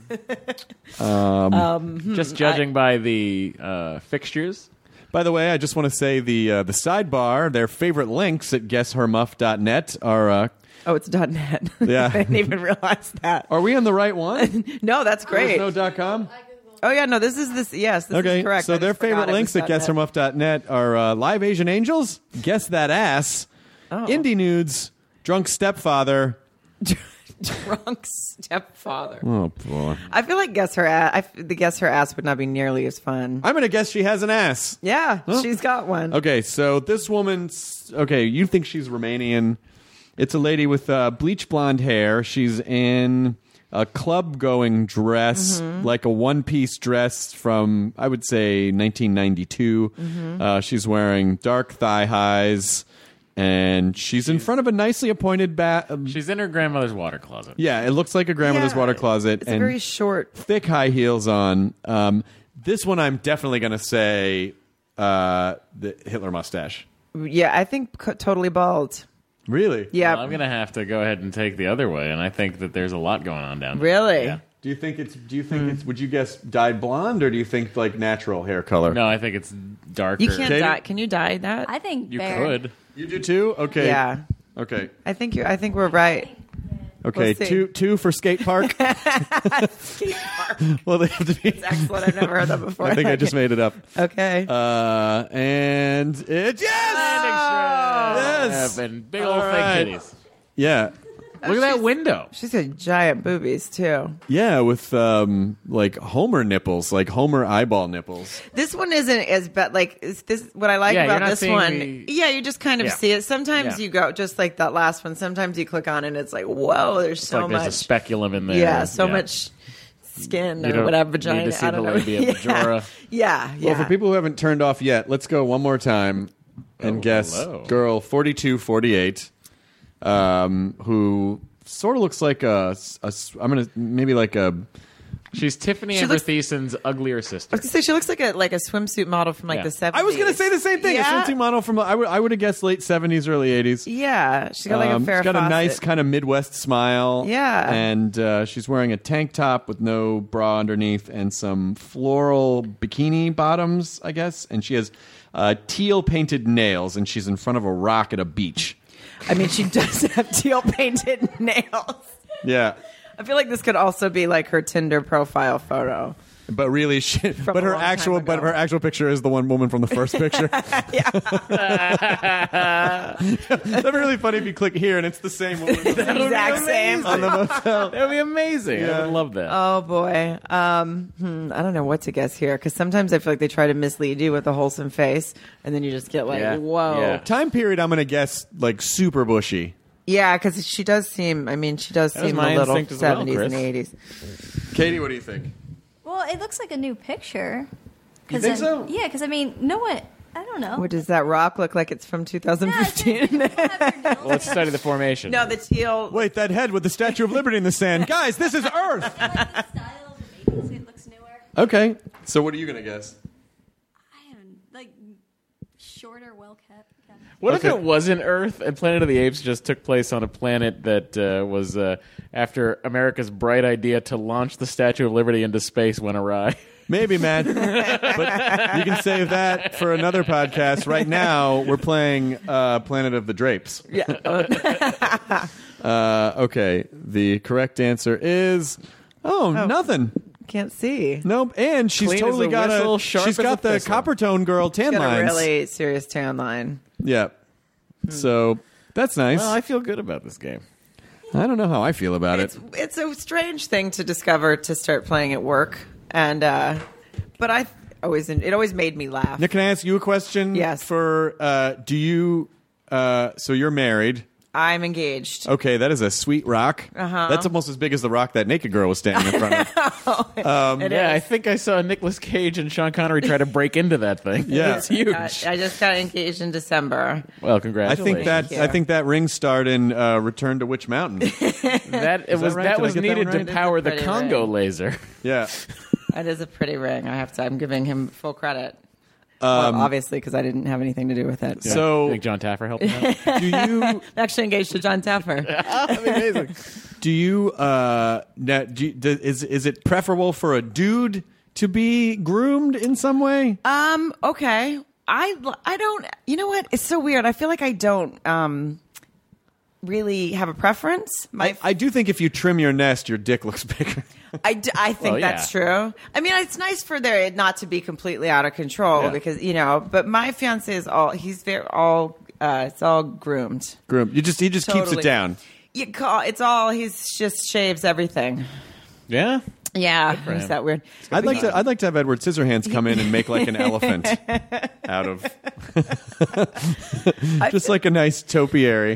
S4: Just judging by the fixtures.
S5: By the way, I just want to say the sidebar, their favorite links at guesshermuff.net are.
S3: Oh, it's .net.
S5: Yeah.
S3: I didn't even realize that.
S5: Are we on the right one?
S3: No, that's great.
S5: There's no .com.
S3: Oh yeah, no, this is this. Yes, this
S5: Okay,
S3: is correct.
S5: so
S3: I
S5: their
S3: just forgot
S5: favorite
S3: it
S5: links
S3: was
S5: at
S3: .net.
S5: guesshermuff.net are Live Asian Angels, Guess That Ass,
S3: Oh.
S5: Indie Nudes, Drunk Stepfather.
S3: Drunk stepfather.
S5: Oh boy!
S3: I feel like guess her ass. The guess her ass would not be nearly as fun.
S5: I'm gonna guess she has an ass.
S3: Yeah, she's got one.
S5: Okay, so this woman's okay. You think she's Romanian? It's a lady with bleach blonde hair. She's in a club-going dress, like a one-piece dress from, I would say, 1992. She's wearing dark thigh highs, and she's in front of a nicely appointed
S4: She's in her grandmother's water closet.
S5: Yeah, it looks like a grandmother's
S3: Yeah,
S5: water closet,
S3: It's
S5: and
S3: very short.
S5: thick high heels on. This one, I'm definitely going to say the Hitler mustache.
S3: Yeah, I think totally bald.
S5: Really?
S3: Yeah,
S4: Well, I'm going to have to go ahead and take the other way, and I think that there's a lot going on down there.
S3: really.
S4: Yeah.
S5: Do you think it's? Would you guess dyed blonde, or do you think like natural hair color?
S4: No, I think it's darker.
S3: You can't
S5: Katie?
S3: dye. Can you dye that?
S2: I think
S4: You
S2: fair.
S4: could.
S5: You do too. Okay.
S3: Yeah,
S5: Okay.
S3: I think you. I think we're right.
S5: Okay.
S3: We'll see.
S5: two for skate park. Well, they have to be.
S3: Excellent. I've never heard that before.
S5: I think I just made it up.
S3: Okay.
S5: And it's yes.
S4: And big old
S5: All right.
S4: fake titties.
S5: Yeah.
S4: Look at that window.
S3: She's got giant boobies too.
S5: Yeah, with like Homer nipples, like Homer eyeball nipples.
S3: This one isn't as bad. Like is this, what I like
S4: Yeah, you're
S3: about
S4: not
S3: this
S4: seeing
S3: one.
S4: the-
S3: Yeah, you just kind of
S4: Yeah.
S3: see it. Sometimes
S4: Yeah.
S3: you go just like that last one. Sometimes you click on it and it's like, whoa, there's
S4: It's
S3: so
S4: like
S3: much.
S4: there's a speculum in there.
S3: Yeah, so much skin
S4: You
S3: or
S4: don't
S3: whatever,
S4: need to
S3: vagina.
S4: see
S3: I don't
S4: the
S3: know.
S4: labia majora.
S3: Yeah.
S5: Well, for people who haven't turned off yet, let's go one more time and guess
S4: hello.
S5: girl 4248, who sort of looks like I'm gonna maybe like a.
S4: She's Tiffany
S3: She
S4: Amber
S3: looks-
S4: Thiessen's uglier sister.
S3: I was gonna say she looks like a swimsuit model from like
S4: Yeah.
S3: the 70s.
S5: I was gonna say the same thing.
S3: Yeah.
S5: A swimsuit model from I would have guessed late 70s, early 80s.
S3: Yeah, she's got like a Farrah
S5: she's got a
S3: Fawcett.
S5: nice kind of Midwest smile.
S3: Yeah.
S5: And she's wearing a tank top with no bra underneath and some floral bikini bottoms, I guess. And she has teal painted nails, and she's in front of a rock at a beach.
S3: I mean, she does have teal painted nails.
S5: Yeah.
S3: I feel like this could also be like her Tinder profile photo.
S5: But really, but
S3: a
S5: her
S3: long time
S5: actual,
S3: ago.
S5: actual picture is the one woman from the first picture. That'd be really funny if you click here and it's the same woman.
S3: Exact same.
S5: on the motel.
S4: That would be amazing. I would love that.
S3: Oh boy, I don't know what to guess here because sometimes I feel like they try to mislead you with a wholesome face, and then you just get like,
S4: Yeah.
S3: whoa,
S4: Yeah.
S5: Time period, I'm gonna guess like super bushy.
S3: yeah, because she does seem. I mean, she does
S4: was
S3: seem
S4: my
S3: a little
S4: instinct as well,
S3: 70s
S4: Chris.
S3: and 80s.
S5: Katie, what do you think?
S2: Well, it looks like a new picture.
S5: You think so?
S2: Yeah, because I mean, no one. I don't know.
S3: What does that rock look like? It's from
S2: Yeah,
S3: 2015.
S2: people have their nails
S4: Well, let's study the formation.
S3: No, the teal.
S5: Wait, that head with the Statue of Liberty in the sand. Guys, this is Earth.
S2: I like the style of the baby. It looks newer.
S5: Okay, so what are you gonna guess?
S2: I haven't like. Shorter, well kept.
S4: What if it wasn't Earth and Planet of the Apes just took place on a planet that was after America's bright idea to launch the Statue of Liberty into space went awry?
S5: Maybe, man. But you can save that for another podcast. Right now, we're playing Planet of the Drapes.
S3: Yeah.
S5: Okay. The correct answer is nothing.
S3: Can't see.
S5: Nope. And she's
S4: Clean
S5: totally
S4: as a
S5: got
S4: whistle, sharp
S5: she's
S4: as
S5: got
S4: a
S5: the
S4: thistle.
S5: copper tone girl tan
S3: Got a
S5: lines.
S3: really serious tan line.
S5: Yeah. So that's nice.
S4: Well, I feel good about this game.
S5: I don't know how I feel about it.
S3: It's a strange thing to discover to start playing at work, and but it always made me laugh.
S5: Nick, can I ask you a question?
S3: Yes.
S5: For do you? So you're married.
S3: I'm engaged.
S5: Okay, that is a sweet rock. That's almost as big as the rock that naked girl was standing in front of.
S4: Yeah, I think I saw Nicolas Cage and Sean Connery try to break into that thing.
S5: Yeah.
S4: It's huge.
S3: I just got engaged in December.
S4: Well,
S5: I
S4: congratulations.
S5: think that ring starred in Return to Witch Mountain.
S4: that was
S5: right? Did I
S4: was
S5: get that
S4: needed
S5: one
S4: to
S5: right?
S4: power the
S3: Pretty
S4: Congo
S3: right.
S4: laser.
S5: Yeah.
S3: That is a pretty ring. I'm giving him full credit. Well, obviously, because I didn't have anything to do with it.
S5: So-
S4: You think John Taffer helped him out?
S5: Do you?
S3: I'm actually engaged to John Taffer.
S4: Amazing.
S5: Do you? Is it preferable for a dude to be groomed in some way?
S3: Okay. I don't. You know what? It's so weird. I feel like I don't really have a preference.
S5: I do think if you trim your nest, your dick looks bigger.
S3: I think
S4: Well, yeah.
S3: that's true. I mean, it's nice for there not to be completely out of control
S5: Yeah.
S3: because but my fiance is it's all groomed.
S5: Groomed. He just keeps
S3: Totally.
S5: it down.
S3: He's just shaves everything.
S4: Yeah?
S3: Yeah,
S4: for him.
S3: is that weird?
S5: I'd like to have Edward Scissorhands come in and make like an elephant out of just like a nice topiary.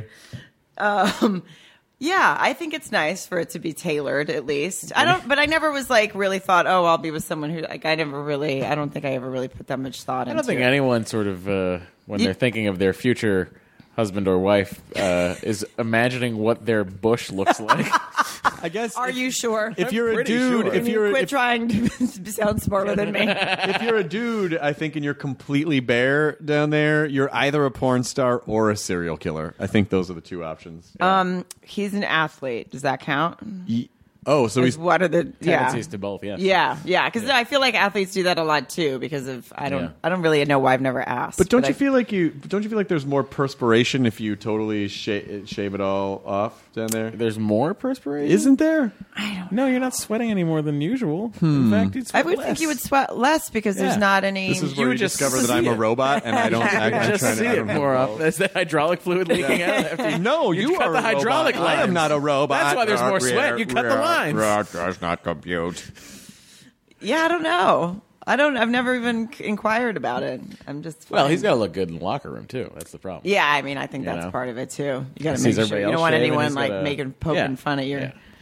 S3: Yeah, I think it's nice for it to be tailored at least. But I never was like really thought, oh, I'll be with someone who like I don't think I ever really put that much thought
S4: I
S3: into
S4: don't think
S3: it.
S4: anyone sort of, when they're thinking of their future husband or wife, is imagining what their bush looks like.
S5: I guess.
S3: Are you sure?
S5: If you're a
S4: pretty
S5: dude,
S4: sure.
S5: if you're
S3: Quit trying to sound smarter than me.
S5: if you're a dude, I think, and you're completely bare down there, you're either a porn star or a serial killer. I think those are the two options. Yeah.
S3: He's an athlete. Does that count?
S5: So he's
S3: What are the
S4: Tendencies to both, yes.
S3: Yeah. Because I feel like athletes do that a lot too. Because of I don't really know why I've never asked.
S5: But don't you feel like there's more perspiration if you totally shave it all off down there?
S4: There's more perspiration?
S5: Isn't there?
S4: No, you're not sweating any more than usual. In fact, you'd
S3: I
S4: sweat
S3: would
S4: less.
S3: think you would sweat less because there's
S4: Yeah.
S3: not any.
S5: This is
S4: You
S5: where you
S4: would just
S5: discover that
S4: see
S5: I'm a
S4: it.
S5: robot and I don't. I'm
S4: just
S5: trying
S4: see
S5: to, I
S4: it
S5: don't have
S4: more
S5: balls.
S4: often. There's the hydraulic fluid leaking out. After you,
S5: No,
S4: you
S5: you
S4: cut
S5: are
S4: the
S5: a
S4: hydraulic
S5: robot. I am
S4: lines.
S5: not a robot.
S4: That's why there's more sweat. You cut the lines.
S5: Does not compute.
S3: Yeah, I don't know. I've never even inquired about it. I'm just.
S4: Well,
S3: fine.
S4: he's got to look good in the locker room, too. That's the problem.
S3: Yeah, I mean, I think
S4: You
S3: that's
S4: know?
S3: part of it too. You got to
S4: Sees
S3: make sure
S4: everybody
S3: you
S4: else
S3: don't want
S4: shaving,
S3: anyone
S4: he's
S3: like
S4: gotta-
S3: poking fun at your.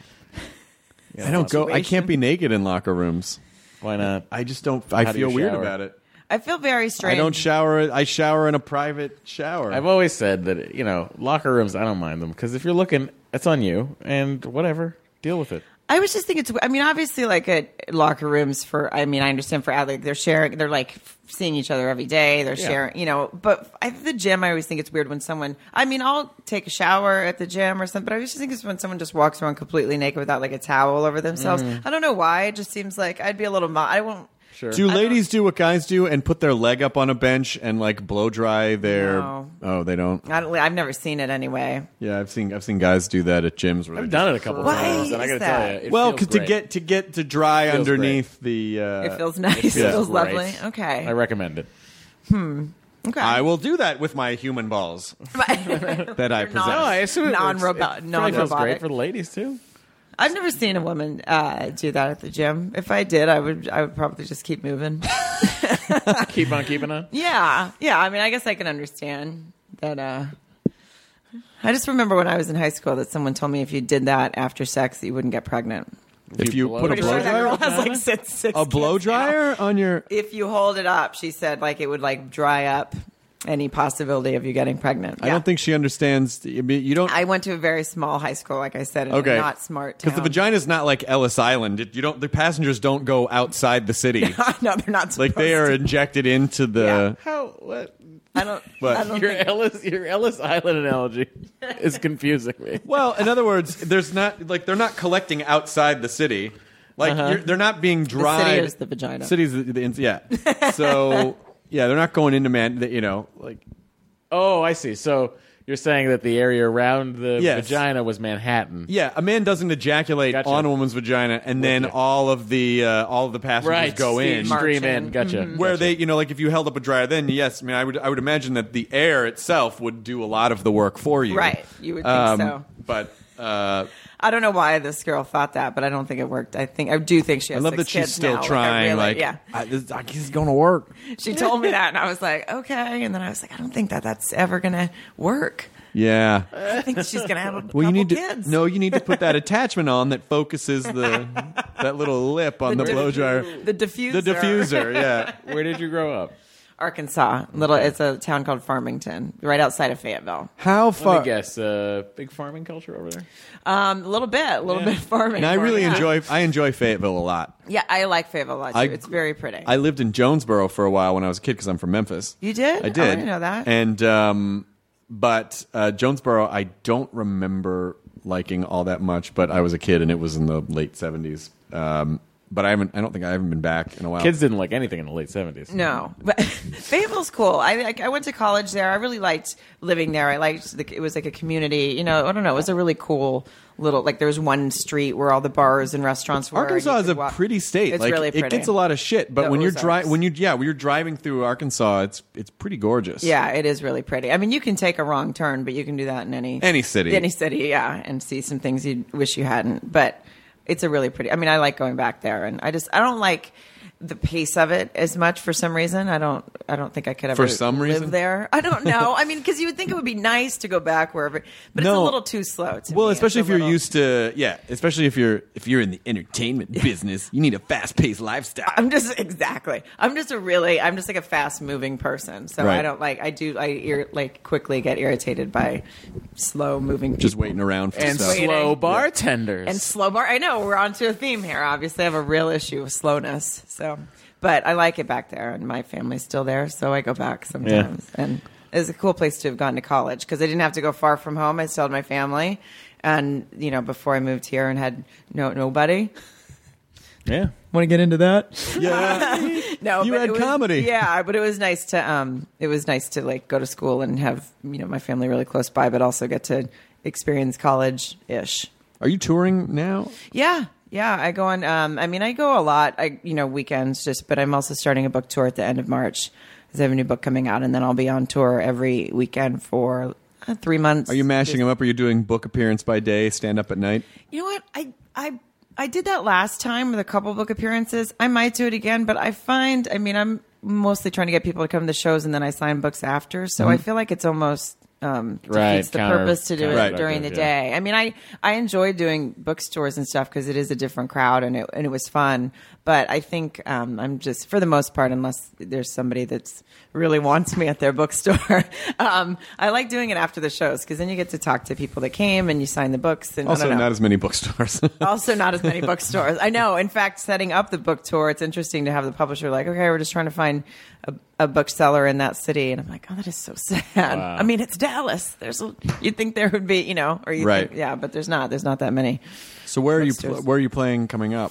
S4: Yeah.
S5: I don't go. I
S3: Situation.
S5: can't be naked in locker rooms.
S4: Why not?
S5: I just don't. I
S4: How do
S5: feel
S4: you
S5: weird
S4: shower?
S5: about it.
S3: I feel very strange.
S5: I don't shower. I shower in a private shower.
S4: I've always said that, locker rooms, I don't mind them. Because if you're looking, it's on you. And whatever. Deal with it.
S3: I was just thinking. I mean, obviously, like at locker rooms I understand for athletes, they're sharing. They're like seeing each other every day. They're sharing. But at the gym, I always think it's weird when someone. I mean, I'll take a shower at the gym or something. But I always just think it's when someone just walks around completely naked without like a towel over themselves. I don't know why. It just seems like I'd be a little. I won't.
S4: Sure.
S5: Do ladies do what guys do and put their leg up on a bench and like blow dry their?
S3: No.
S5: Oh, they don't.
S3: I've never seen it anyway.
S5: Yeah, I've seen guys do that at gyms. Where
S4: I've
S5: they
S4: done it a couple
S3: Why
S4: times. And I
S3: is
S4: got to
S3: that?
S4: tell you, it
S5: well,
S4: feels
S5: to
S4: great.
S5: get to dry
S4: Feels
S5: underneath the.
S3: It feels nice. It
S5: feels
S3: feels
S4: great.
S3: lovely. Okay.
S4: I recommend it.
S3: Okay.
S5: I will do that with my human balls that I possess.
S4: No, I assume it
S3: Non-robot-
S4: works. It probably feels
S3: non-robotic.
S4: great for the ladies, too.
S3: I've never seen a woman do that at the gym. If I did, I would probably just keep moving.
S4: Keep on keeping on.
S3: Yeah. I mean, I guess I can understand that. I just remember when I was in high school that someone told me if you did that after sex, that you wouldn't get pregnant.
S5: If you put a
S3: Pretty
S5: blow
S3: sure that girl
S5: dryer,
S3: has like six
S5: a blow
S3: kids now.
S5: dryer on your.
S3: If you hold it up, she said, like it would like dry up. any possibility of you getting pregnant.
S5: I don't think she understands. I mean, you don't.
S3: I went to a very small high school, like I said, in
S5: Okay.
S3: a not smart town.
S5: Because the vagina is not like Ellis Island. You don't. The passengers don't go outside the city.
S3: No, they're not supposed
S5: Like they are
S3: to.
S5: injected into the.
S3: Yeah.
S4: How? What?
S3: I don't.
S5: But-
S3: I don't
S4: Your
S3: think,
S4: Ellis Island analogy is confusing me.
S5: Well, in other words, there's not like they're not collecting outside the city. Like they're not being
S3: the
S5: dried.
S3: city is the vagina.
S5: City's yeah. So yeah, they're not going into like.
S4: Oh, I see. So you're saying that the area around the
S5: Yes.
S4: vagina was Manhattan.
S5: Yeah, a man doesn't ejaculate
S4: Gotcha.
S5: on a woman's vagina, and then
S4: you.
S5: all of the passengers
S4: Right.
S5: go in.
S4: Stream in.
S3: March
S4: Gotcha.
S3: in.
S5: Where they, like if you held up a dryer, then yes, I mean, I would imagine that the air itself would do a lot of the work for you.
S3: Right. You would think so.
S5: But
S3: I don't know why this girl thought that, but I don't think it worked. I do think she
S5: I
S3: has
S5: love
S3: 6
S5: that she's
S3: kids
S5: still
S3: now.
S5: trying.
S3: Like, yeah.
S5: This is going to work.
S3: She told me that, and I was like, okay. And then I was like, I don't think that's ever going to work.
S5: Yeah.
S3: I think she's going to have a
S5: Well, you
S3: couple
S5: need to
S3: kids.
S5: you need to put that attachment on that focuses that little lip on the blow dryer.
S3: The diffuser.
S5: The diffuser, yeah.
S4: Where did you grow up?
S3: Arkansas. It's a town called Farmington, right outside of Fayetteville.
S5: How
S4: Let
S5: far?
S4: me guess. Big farming culture over there?
S3: A little bit farming.
S5: And I really
S3: yeah.
S5: enjoy Fayetteville a lot.
S3: Yeah, I like Fayetteville a lot too.
S5: I-
S3: It's very pretty.
S5: I lived in Jonesboro for a while when I was a kid because I'm from Memphis.
S3: You did?
S5: I did.
S3: Oh, I didn't know that.
S5: And but Jonesboro, I don't remember liking all that much. But I was a kid, and it was in the late '70s. But I don't think I haven't been back in a while.
S4: Kids didn't like anything in the late 70s.
S3: No, but Fayetteville's cool. I went to college there. I really liked living there. I liked it was like a community. I don't know. It was a really cool little there was one street where all the bars and restaurants were.
S5: Arkansas
S3: and
S5: is
S3: you
S5: a
S3: could walk.
S5: pretty state.
S3: It's
S5: like,
S3: really pretty.
S5: It gets a lot of shit, but
S3: The
S5: when you're
S3: Ozarks.
S5: when you're driving through Arkansas, it's pretty gorgeous.
S3: Yeah, it is really pretty. I mean, you can take a wrong turn, but you can do that in
S5: Any city.
S3: yeah, and see some things you wish you hadn't. But it's a really pretty. I mean, I like going back there, and I don't like the pace of it as much for some reason. I don't think I could ever
S5: For some
S3: live
S5: reason?
S3: there. I don't know. I mean, because you would think it would be nice to go back wherever, but it's a
S5: No.
S3: little too slow.
S5: Well,
S3: me.
S5: especially
S3: It's
S5: if
S3: a
S5: you're
S3: little-
S5: used to, especially if you're in the entertainment business, you need a fast-paced lifestyle.
S3: I'm just like a fast moving person. So
S5: Right.
S3: I don't like, quickly get irritated by slow moving people.
S5: Just waiting around for
S4: And
S5: stuff.
S3: Waiting.
S4: slow bartenders.
S3: And slow bar. I know we're onto a theme here. Obviously, I have a real issue with slowness. So, but I like it back there, and my family's still there, so I go back sometimes. And it's a cool place to have gone to college because I didn't have to go far from home. I still had my family, and before I moved here and had nobody.
S4: Yeah.
S3: Want to get into that?
S5: Yeah.
S3: No,
S5: You
S3: but
S5: had
S3: it was-
S5: comedy.
S3: Yeah, but it was nice to like go to school and have my family really close by, but also get to experience college ish.
S5: Are you touring now?
S3: Yeah. I go on. I go a lot. Weekends but I'm also starting a book tour at the end of March because I have a new book coming out, and then I'll be on tour every weekend for 3 months.
S5: Are you mashing them up? Are you doing book appearance by day, stand up at night?
S3: You know what? I did that last time with a couple book appearances. I might do it again, but I'm mostly trying to get people to come to the shows, and then I sign books after. So I feel like it's almost defeats the purpose to do it
S5: Right.
S3: during the
S4: Yeah.
S3: day. I mean, I enjoy doing bookstores and stuff because it is a different crowd, and it was fun. But I think I'm just, for the most part, unless there's somebody that's really wants me at their bookstore, I like doing it after the shows because then you get to talk to people that came and you sign the books. And I
S5: Also,
S3: don't know.
S5: not as many bookstores.
S3: Also, not as many bookstores. I know. In fact, setting up the book tour, it's interesting to have the publisher like, okay, we're just trying to find a bookseller in that city, and I'm like, oh, that is so sad.
S4: Wow.
S3: I mean, it's Dallas. You'd think there would be, or you
S5: Right.
S3: think, yeah, but there's not. There's not that many.
S5: So where
S3: Bookstores.
S5: are you playing coming up?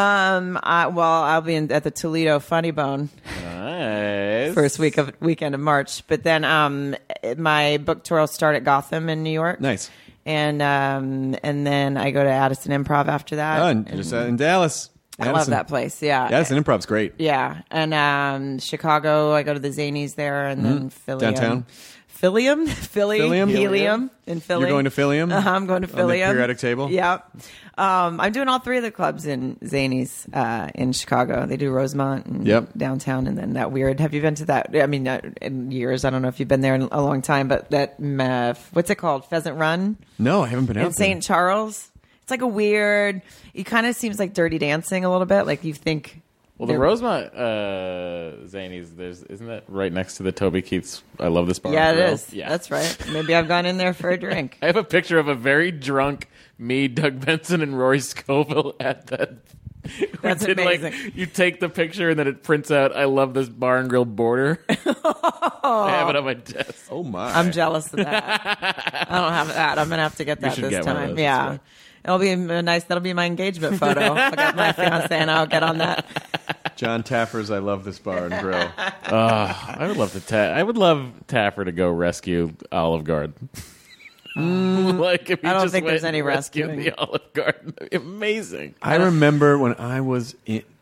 S3: I'll be at the Toledo Funny Bone
S4: Nice.
S3: first weekend of March, but then my book tour will start at Gotham in New York.
S5: Nice.
S3: And then I go to Addison Improv after that.
S5: Oh, and just in Dallas.
S3: I love that place. Yeah.
S5: Addison Improv's great.
S3: Yeah, and Chicago, I go to the Zanies there, and then Philly.
S5: Downtown?
S3: Philly,
S5: Phillium?
S3: Helium in Philly.
S5: You're going to Phillium?
S3: I'm going to
S5: On the
S3: Phillium.
S5: periodic table?
S3: Yeah. I'm doing all three of the clubs in Zanies in Chicago. They do Rosemont and
S5: Yep.
S3: downtown, and then that weird. Have you been to that? I mean, in years. I don't know if you've been there in a long time, but that what's it called? Pheasant Run
S5: No, I haven't been out
S3: in
S5: there.
S3: St. Charles. It's like a weird. It kind of seems like Dirty Dancing a little bit. Like you think.
S4: Well, the Rosemont Zanies, isn't that right next to the Toby Keith's I Love This Bar?
S3: Yeah,
S4: and
S3: it
S4: Grill?
S3: is. That's right. Maybe I've gone in there for a drink.
S4: I have a picture of a very drunk me, Doug Benson, and Rory Scovel at that.
S3: That's amazing.
S4: You take the picture and then it prints out I Love This Bar and Grill border. I have it on my desk.
S5: Oh my!
S3: I'm jealous of that. I don't have that. I'm gonna have to get that
S4: should
S3: this
S4: get one of
S3: time.
S4: those,
S3: Yeah.
S4: that's
S3: It'll be nice. That'll be my engagement photo. I'll get my fiance and I'll get on that.
S5: John Taffer's I Love This Bar and Grill.
S4: I would love to. I would love Taffer to go rescue Olive Garden. Like if he
S3: I don't
S4: just
S3: think
S4: went
S3: there's any
S4: and rescued
S3: rescuing.
S4: the Olive Garden. That'd be amazing.
S5: I remember when I was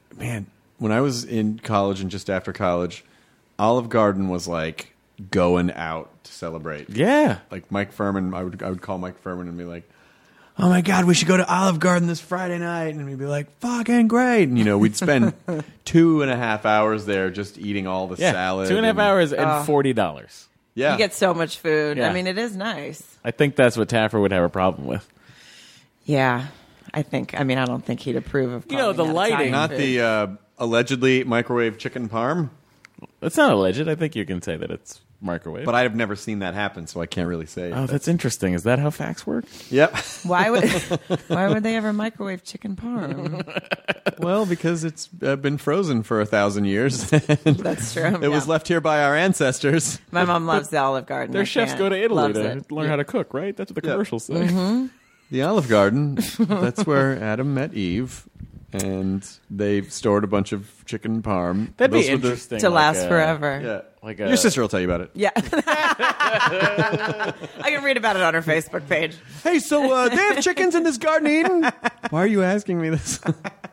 S5: in college and just after college, Olive Garden was like going out to celebrate.
S4: Yeah.
S5: Like Mike Furman, I would call Mike Furman and be like, "Oh my God, we should go to Olive Garden this Friday night," and he'd be like, "Fucking great!" And we'd spend 2.5 hours there just eating all the
S4: Yeah.
S5: salad.
S4: 2.5 hours and $40.
S5: Yeah,
S3: You get so much food.
S4: Yeah.
S3: I mean, it is nice.
S4: I think that's what Taffer would have a problem with.
S3: Yeah. I don't think he'd approve of calling
S4: the
S3: that
S4: lighting.
S3: Italian
S5: not
S3: food.
S5: the allegedly microwave chicken parm,
S4: That's not alleged. I think you can say that it's microwave.
S5: but I have never seen that happen, so I can't really say.
S4: oh, that's interesting. Is that how facts work?
S5: Yep.
S3: Why would they ever microwave chicken parm?
S5: Well, because it's been frozen for 1,000 years.
S3: That's true.
S5: It was left here by our ancestors.
S3: My mom loves the Olive Garden.
S4: Their
S3: I
S4: chefs
S3: can't.
S4: go to Italy
S3: Loves
S4: to
S3: it.
S4: learn how to cook, right? That's what the
S5: Yeah.
S4: commercials say.
S3: Mm-hmm.
S5: The Olive Garden, that's where Adam met Eve, and they stored a bunch of chicken parm.
S4: That'd be
S5: Those were the-
S4: interesting
S3: To
S4: like
S3: last
S4: a-
S3: forever.
S5: Yeah.
S4: Like
S5: Your sister will tell you about it.
S3: Yeah. I can read about it on her Facebook page.
S5: Hey, so they have chickens in this Garden Eden? Why are you asking me this?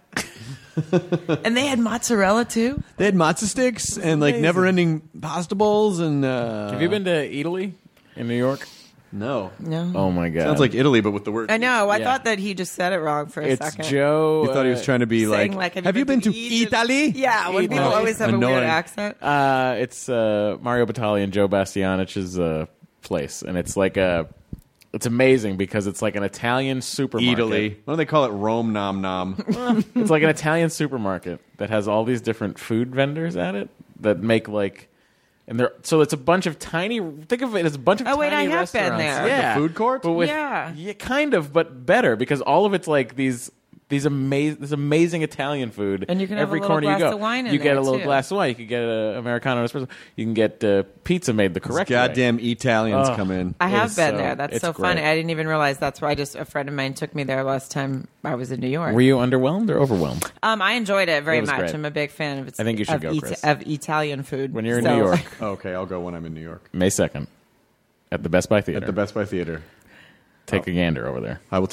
S3: And they had mozzarella too?
S5: They had matzo sticks and like never-ending pasta bowls and.
S4: Have you been to Italy in New York?
S5: No.
S3: No.
S4: Oh my god!
S5: Sounds like Italy, but with the word.
S3: I know. I
S4: Yeah.
S3: thought that he just said it wrong for a
S4: it's
S3: second.
S4: Joe.
S5: You thought he was trying to be
S3: Saying,
S5: like,
S3: like,
S5: have you been to Italy?
S3: Yeah, when people
S4: Italy.
S3: always have a
S5: Annoying.
S3: weird accent.
S4: It's Mario Batali and Joe Bastianich's place, and it's like it's amazing because it's like an Italian supermarket.
S5: Italy. Why don't they call it Rome Nom Nom?
S4: It's like an Italian supermarket that has all these different food vendors at it that make like, and they're so it's a bunch of tiny. Think of it as a bunch of
S3: Oh, wait,
S4: tiny
S3: I have been
S4: restaurants.
S3: there.
S4: Yeah,
S5: The food court?
S4: but with,
S3: Yeah.
S4: kind of, but better because all of it's like this amazing Italian food.
S3: And you can have
S4: every
S3: a little
S4: corner
S3: glass
S4: you go.
S3: of wine in
S4: you get
S3: there,
S4: a little
S3: too.
S4: glass of wine. You could get an Americano espresso. You can get pizza made the correct way.
S5: Goddamn Italians
S4: Oh.
S5: come in.
S3: I
S4: It
S3: have
S4: is
S3: been
S4: so-
S3: there. That's
S4: it's
S3: so funny.
S4: great.
S3: I didn't even realize that's why a friend of mine took me there last time I was in New York.
S4: Were you underwhelmed or overwhelmed?
S3: I enjoyed it very
S4: It was
S3: much.
S4: great.
S3: I'm a big fan of
S4: I think you should go, Chris.
S3: of Italian food.
S4: When you're in
S3: So-
S4: New York,
S5: Okay, I'll go when I'm in New York.
S4: May 2nd, at the Best Buy Theater.
S5: At the Best Buy Theater.
S4: Take a gander over there.
S5: I will,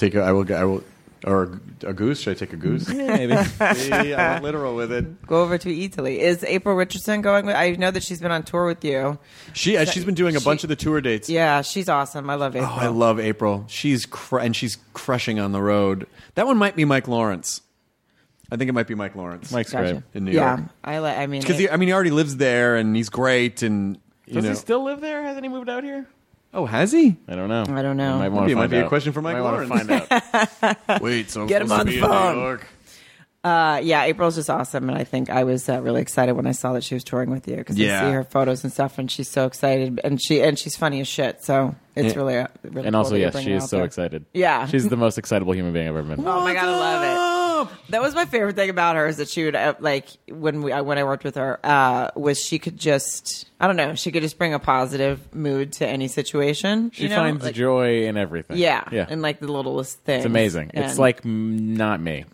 S5: or a goose? Should I take a goose?
S4: Maybe.
S5: See, I went literal with it.
S3: Go over to Italy. Is April Richardson going with? I know that she's been on tour with you.
S5: She's been doing a bunch of the tour dates.
S3: Yeah, she's awesome. I love April.
S5: Oh, I love April. She's crushing on the road. That one might be Mike Lawrence. I think it might be Mike Lawrence.
S4: Mike's
S3: Gotcha.
S4: great.
S5: in New
S3: Yeah,
S5: York.
S3: I mean,
S5: Because he already lives there and he's great and you
S4: Does
S5: know.
S4: he still live there? Hasn't he moved out here?
S5: Oh, has he?
S4: I don't know.
S3: I don't know.
S4: Might
S5: Maybe
S4: wanna
S5: it might
S4: find
S5: be a
S4: out.
S5: question for Mike
S4: Might wanna
S5: Lawrence.
S4: find out.
S5: Wait, so I'm
S3: Get him
S5: supposed
S3: on
S5: to
S3: the
S5: be in New
S3: phone.
S5: York?
S3: Yeah, April's just awesome, and I think I was really excited when I saw that she was touring with you because
S5: Yeah.
S3: I see her photos and stuff, and she's so excited, and she's funny as shit. So it's
S5: Yeah.
S3: really
S4: And
S3: cool
S4: also,
S3: that you
S4: yes,
S3: bring
S4: she
S3: her
S4: is
S3: out
S4: so
S3: there.
S4: excited.
S3: Yeah.
S4: She's the most excitable human being I've ever met.
S3: Oh my god, I love it. That was my favorite thing about her is that she would like when I worked with her was she could just she could just bring a positive mood to any situation.
S4: She finds joy in everything.
S3: Yeah,
S4: Yeah.
S3: and like the littlest things.
S4: It's amazing.
S3: And-
S4: It's like not me.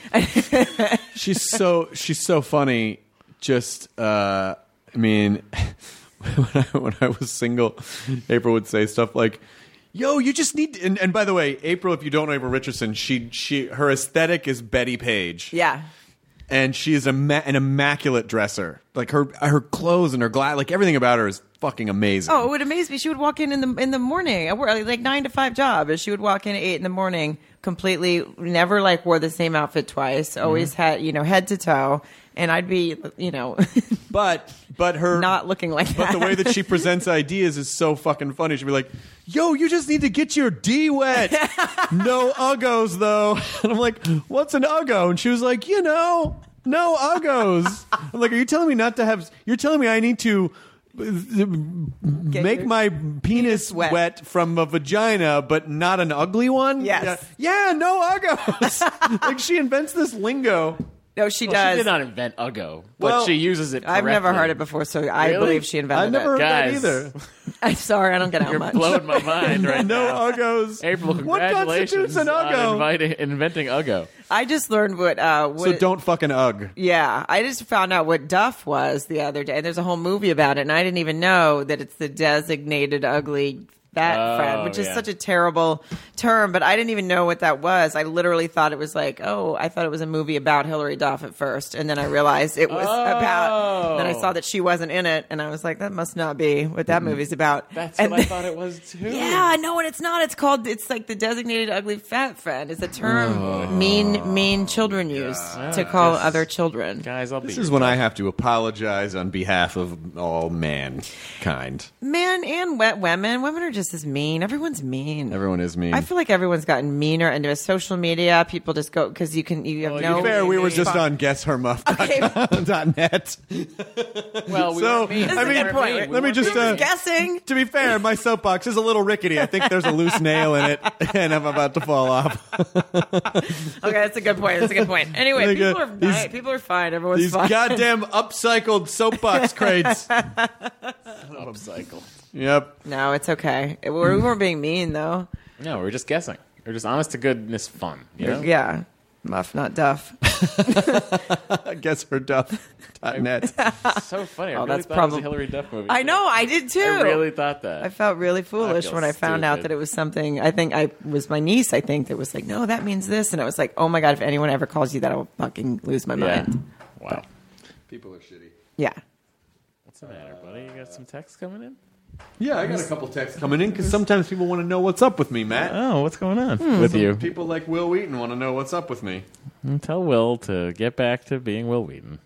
S5: She's so funny. Just I mean, when I was single, April would say stuff like, "Yo, you just need." And by the way, April, if you don't know April Richardson, her aesthetic is Betty Page.
S3: yeah.
S5: And she is an immaculate dresser. Like her clothes and her glass, like everything about her is fucking amazing.
S3: Oh, it would amaze me. She would walk in the morning. I work like 9 to 5 job, and she would walk in at 8 in the morning, completely never like wore the same outfit twice. Always had head to toe, and I'd be
S5: but her
S3: not looking like
S5: But
S3: that.
S5: the way that she presents ideas is so fucking funny. She'd be like, "Yo, you just need to get your D wet. No uggos, though." And I'm like, "What's an uggo?" And she was like, No Uggos. I'm like, are you telling me not to have? You're telling me I need to make
S3: your
S5: my penis
S3: wet.
S5: wet from a vagina, but not an ugly one?
S3: Yes.
S5: Yeah, no Uggos. Like she invents this lingo.
S3: No, she
S4: Well,
S3: does.
S4: she did not invent Uggo, but
S5: Well,
S4: she uses it.
S3: I've never
S4: correctly.
S3: heard it before, so I
S4: Really?
S3: believe she invented
S5: I've never heard
S4: Guys.
S5: that either.
S3: it. I'm sorry, I don't get out
S4: You're
S3: much.
S4: blowing my mind right
S5: No
S4: now.
S5: Uggos.
S4: April,
S5: What
S4: congratulations
S5: constitutes an Uggo?
S4: on inventing Uggo.
S3: I just learned what
S5: So don't fucking Ugg.
S3: Yeah, I just found out what Duff was the other day. There's a whole movie about it, and I didn't even know that it's the designated ugly fat friend, which is
S4: yeah.
S3: such a terrible term, but I didn't even know what that was. I literally thought it was like, I thought it was a movie about Hillary Duff at first, and then I realized it was about, then I saw that she wasn't in it, and I was like, that must not be what that movie's about.
S4: That's
S3: and
S4: what I thought it was too.
S3: Yeah, no, and it's not. It's like the designated ugly fat friend. It's a term mean children use to call other children.
S4: Guys, I'll be.
S5: This is when I have to apologize on behalf of all mankind.
S3: Men and women. Women are just as mean. Everyone's mean.
S5: Everyone is mean.
S3: I feel like everyone's gotten meaner, and with social media, people just go because you have
S4: Well,
S3: no.
S4: you
S5: Fair, we were
S4: mean.
S5: just on guesshermuff.net.
S4: Well, we
S5: So,
S4: weren't mean.
S3: This
S5: I
S3: is a
S5: mean,
S3: good point.
S5: let me
S3: We
S5: just
S3: were guessing.
S5: To be fair, my soapbox is a little rickety. I think there's a loose nail in it, and I'm about to fall off.
S3: Okay, that's a good point. That's a good point. Anyway,
S5: Like,
S3: people are
S5: these-
S3: nice. People are fine. Everyone's
S5: These
S3: fine.
S5: goddamn upcycled soapbox crates.
S4: Upcycle.
S5: Yep.
S3: No, it's okay. We weren't being mean though.
S4: No, we're just guessing. We're just honest to goodness fun. You know?
S3: Yeah, muff, not duff.
S5: I guess her duff.net.
S4: So funny. I
S3: Oh,
S4: really
S3: that's
S4: thought it was
S3: probably-
S4: a Hillary Duff movie.
S3: I
S4: too.
S3: know. I did too.
S4: I really thought that.
S3: I felt really foolish
S4: feel
S3: when I found out
S4: stupid.
S3: that it was something. I think I was my niece. I think that was like, no, that means this, and I was like, oh my god, if anyone ever calls you that, I'll fucking lose my
S4: yeah.
S3: mind.
S4: Wow.
S5: People are shitty.
S3: Yeah.
S4: What's the matter, buddy? You got some texts coming in?
S5: Yeah, I got a couple texts coming in because sometimes people want to know what's up with me, Matt.
S4: Oh, what's going on with you?
S5: People like Will Wheaton want to know what's up with me.
S4: Tell Will to get back to being Will Wheaton.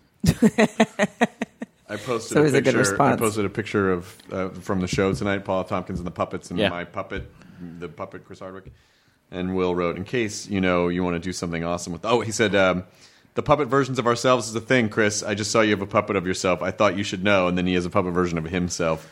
S5: I posted
S3: So it was
S5: a
S3: a good
S5: picture.
S3: response.
S5: I posted a picture of from the show tonight, Paula Tompkins and the puppets, and
S4: Yeah.
S5: my puppet, the puppet Chris Hardwick. And Will wrote, in case you want to do something awesome with. Oh, he said, the puppet versions of ourselves is a thing, Chris. I just saw you have a puppet of yourself. I thought you should know. And then he has a puppet version of himself.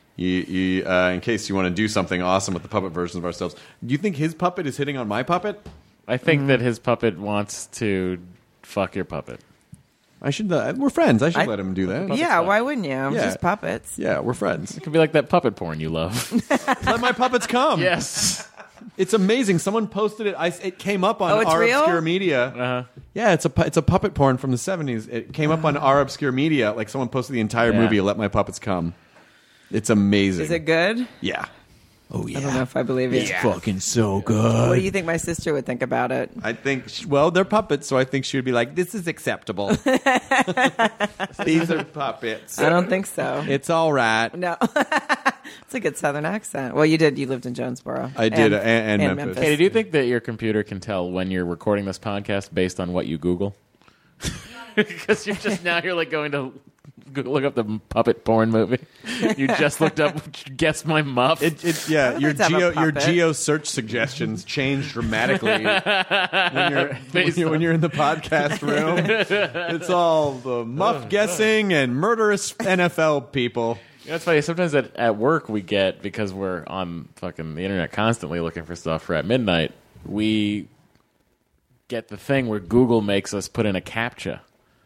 S5: In case you want to do something awesome with the puppet versions of ourselves. Do you think his puppet is hitting on my puppet?
S4: I think that his puppet wants to fuck your puppet.
S5: I should. We're friends. I should let him do that.
S3: Yeah. Why wouldn't you?
S5: Yeah.
S3: Just puppets.
S5: Yeah, we're friends.
S4: It could be like that puppet porn you love.
S5: Let my puppets come.
S4: Yes.
S5: It's amazing. Someone posted it. It came up on
S3: Oh, it's
S5: Our
S3: real?
S5: Obscure Media.
S4: Uh-huh.
S5: Yeah, it's a puppet porn from the 70s. It came up on Our Obscure Media. Like someone posted the entire
S4: Yeah.
S5: movie. Let my puppets come. It's amazing.
S3: Is it good?
S5: Yeah. Oh yeah.
S3: I don't know if I believe you.
S5: Fucking so good.
S3: What do you think my sister would think about it?
S5: I think. Well, they're puppets, so I think she would be like, "This is acceptable." These are puppets.
S3: I don't think so.
S5: It's all right.
S3: No. It's a good Southern accent. Well, you did. You lived in Jonesboro.
S5: I did, and Memphis.
S4: Hey, do you think that your computer can tell when you're recording this podcast based on what you Google? Because you're like going to look up the puppet porn movie. You just looked up Guess My Muff.
S5: Yeah,
S3: would
S5: your
S3: like to have a
S5: your
S3: puppet.
S5: geo search suggestions change dramatically when you're in the podcast room. It's all the muff guessing and murderous NFL people.
S4: That's funny. Sometimes at work we get, because we're on fucking the internet constantly looking for stuff for at midnight, we get the thing where Google makes us put in a CAPTCHA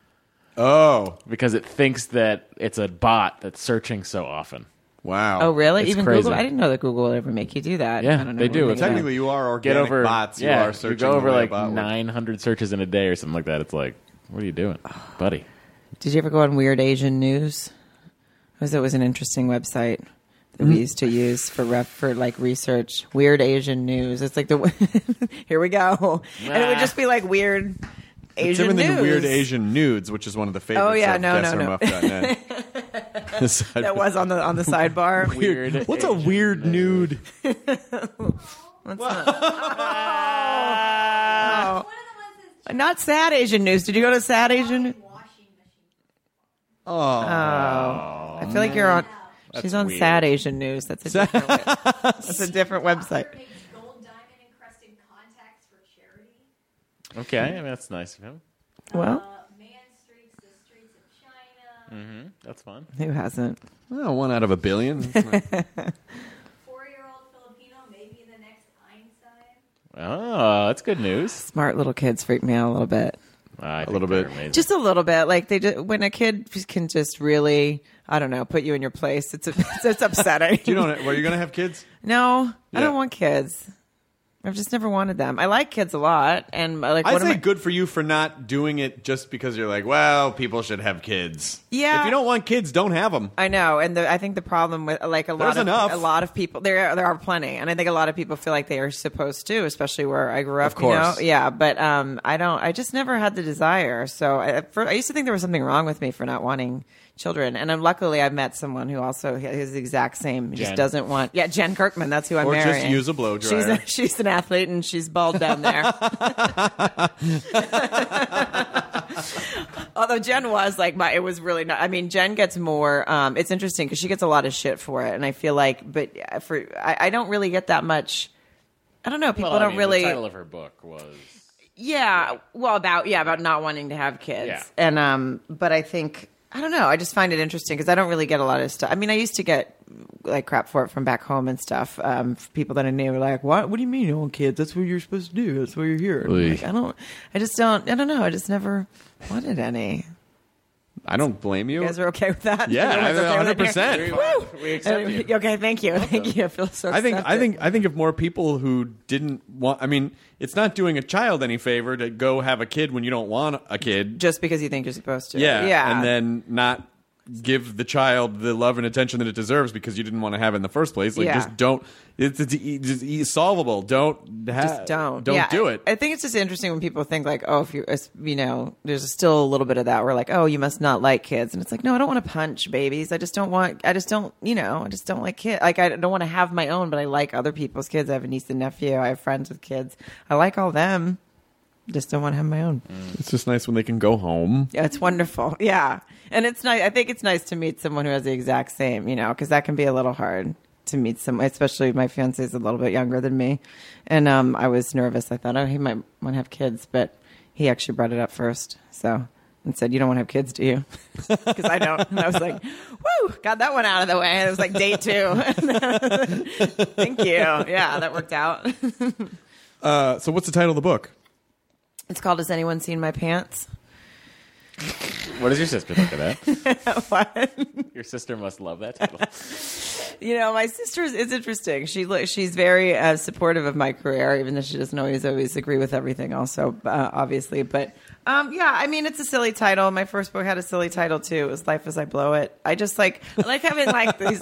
S5: Oh,
S4: because it thinks that it's a bot that's searching so often.
S5: wow.
S3: Oh, really?
S4: It's
S3: Even
S4: crazy.
S3: Google? I didn't know that Google would ever make you do that.
S4: Yeah,
S3: I don't know
S4: they do.
S3: anything
S4: It's
S3: about
S5: Technically, you are
S4: Get
S5: organic
S4: over
S5: bots. You
S4: yeah,
S5: are searching.
S4: you go over
S5: the way
S4: like
S5: a bot would.
S4: 900 searches in a day or something like that. It's like, what are you doing, buddy?
S3: it. Did you ever go on Weird Asian News? It was an interesting website that we used to use for like research. Weird Asian News. It's like here we go, and it would just be like weird
S5: It's
S3: Asian
S5: different
S3: news.
S5: than Weird Asian Nudes, which is one of the favorites
S3: Oh, yeah,
S5: of
S3: no.
S5: guesshermuff.net.
S3: That was on the sidebar.
S4: Weird.
S5: What's a weird nude?
S3: Not Sad Asian News. Did you go to Sad Asian? Oh, I feel like you're on. She's on
S4: weird.
S3: Sad Asian News. That's a different. That's a different website.
S2: Gold diamond encrusted contacts for charity.
S4: Okay, I mean, that's nice of him.
S3: Well,
S2: Man
S4: That's fun.
S3: Who hasn't?
S5: Well, 1 out of a billion.
S2: 4-year-old Filipino, maybe the next Einstein.
S4: Oh, that's good news.
S3: Smart little kids freak me out a little bit.
S4: A
S5: little bit.
S3: Just a little bit. Like when a kid can just really, I don't know, put you in your place. It's upsetting.
S5: You don't. Were you going to have kids?
S3: No,
S5: Yeah.
S3: I don't want kids. I've just never wanted them. I like kids a lot, and like
S5: I'd say good for you for not doing it just because you're like, well, people should have kids.
S3: Yeah.
S5: If you don't want kids, don't have them.
S3: I know, and I think the problem with like a
S5: There's enough.
S3: lot of people there are plenty, and I think a lot of people feel like they are supposed to, especially where I grew up.
S5: Of course.
S3: You know? Yeah, but I don't. I just never had the desire. So I used to think there was something wrong with me for not wanting children, and luckily I met someone who also has the exact same. Just
S4: Jen.
S3: doesn't want. Yeah, Jen Kirkman. That's who I'm
S5: Or
S3: marrying.
S5: just use a blow dryer.
S3: She's an athlete, and she's bald down there. Although Jen was like it was really not. I mean, Jen gets more. It's interesting because she gets a lot of shit for it, and I feel like, but I don't really get that much. I don't know. People don't really.
S4: The title of her book was.
S3: Yeah, well, about not wanting to have kids,
S4: Yeah.
S3: and but I think. I don't know. I just find it interesting because I don't really get a lot of stuff. I mean, I used to get like crap for it from back home and stuff. For people that I knew were like, "What? What do you mean you don't want kids? That's what you're supposed to do. That's why you're here." Like, I don't know. I just never wanted any.
S5: I don't blame you.
S3: You guys are okay with that?
S5: Yeah,
S3: Everyone's okay with it?
S5: 100%.
S4: We accept you.
S3: Okay, thank you. Thank you. I feel so
S5: I think
S3: accepted.
S5: if more people who didn't want, I mean, it's not doing a child any favor to go have a kid when you don't want a kid.
S3: Just because you think you're supposed to.
S5: Yeah,
S3: Yeah.
S5: and then not give the child the love and attention that it deserves because you didn't want to have it in the first place. Like,
S3: Yeah.
S5: just don't. It's solvable. Don't
S3: Just don't.
S5: Don't
S3: Yeah,
S5: do it.
S3: I think it's just interesting when people think like, oh, if you know, there's still a little bit of that where like, oh, you must not like kids, and it's like, no, I don't want to punch babies. I just don't, you know, I just don't like kids. Like, I don't want to have my own, but I like other people's kids. I have a niece and nephew. I have friends with kids. I like all them. Just don't want to have my own.
S5: It's just nice when they can go home.
S3: Yeah, it's wonderful. Yeah, and it's nice. I think it's nice to meet someone who has the exact same, you know, because that can be a little hard to meet someone, especially my fiance is a little bit younger than me, and I was nervous. I thought, oh, he might want to have kids, but he actually brought it up first, and said, "You don't want to have kids, do you?" Because I don't. And I was like, "Woo, got that one out of the way." And it was like day 2. Thank you. Yeah, that worked out.
S5: So what's the title of the book?
S3: It's called "Has Anyone Seen My Pants?"
S4: What does your sister think of that?
S3: What?
S4: Your sister must love that title.
S3: You know, my sister it's interesting. She's very supportive of my career, even though she doesn't always agree with everything. Also, obviously, but yeah, I mean, it's a silly title. My first book had a silly title too. It was "Life as I Blow It." I like having like these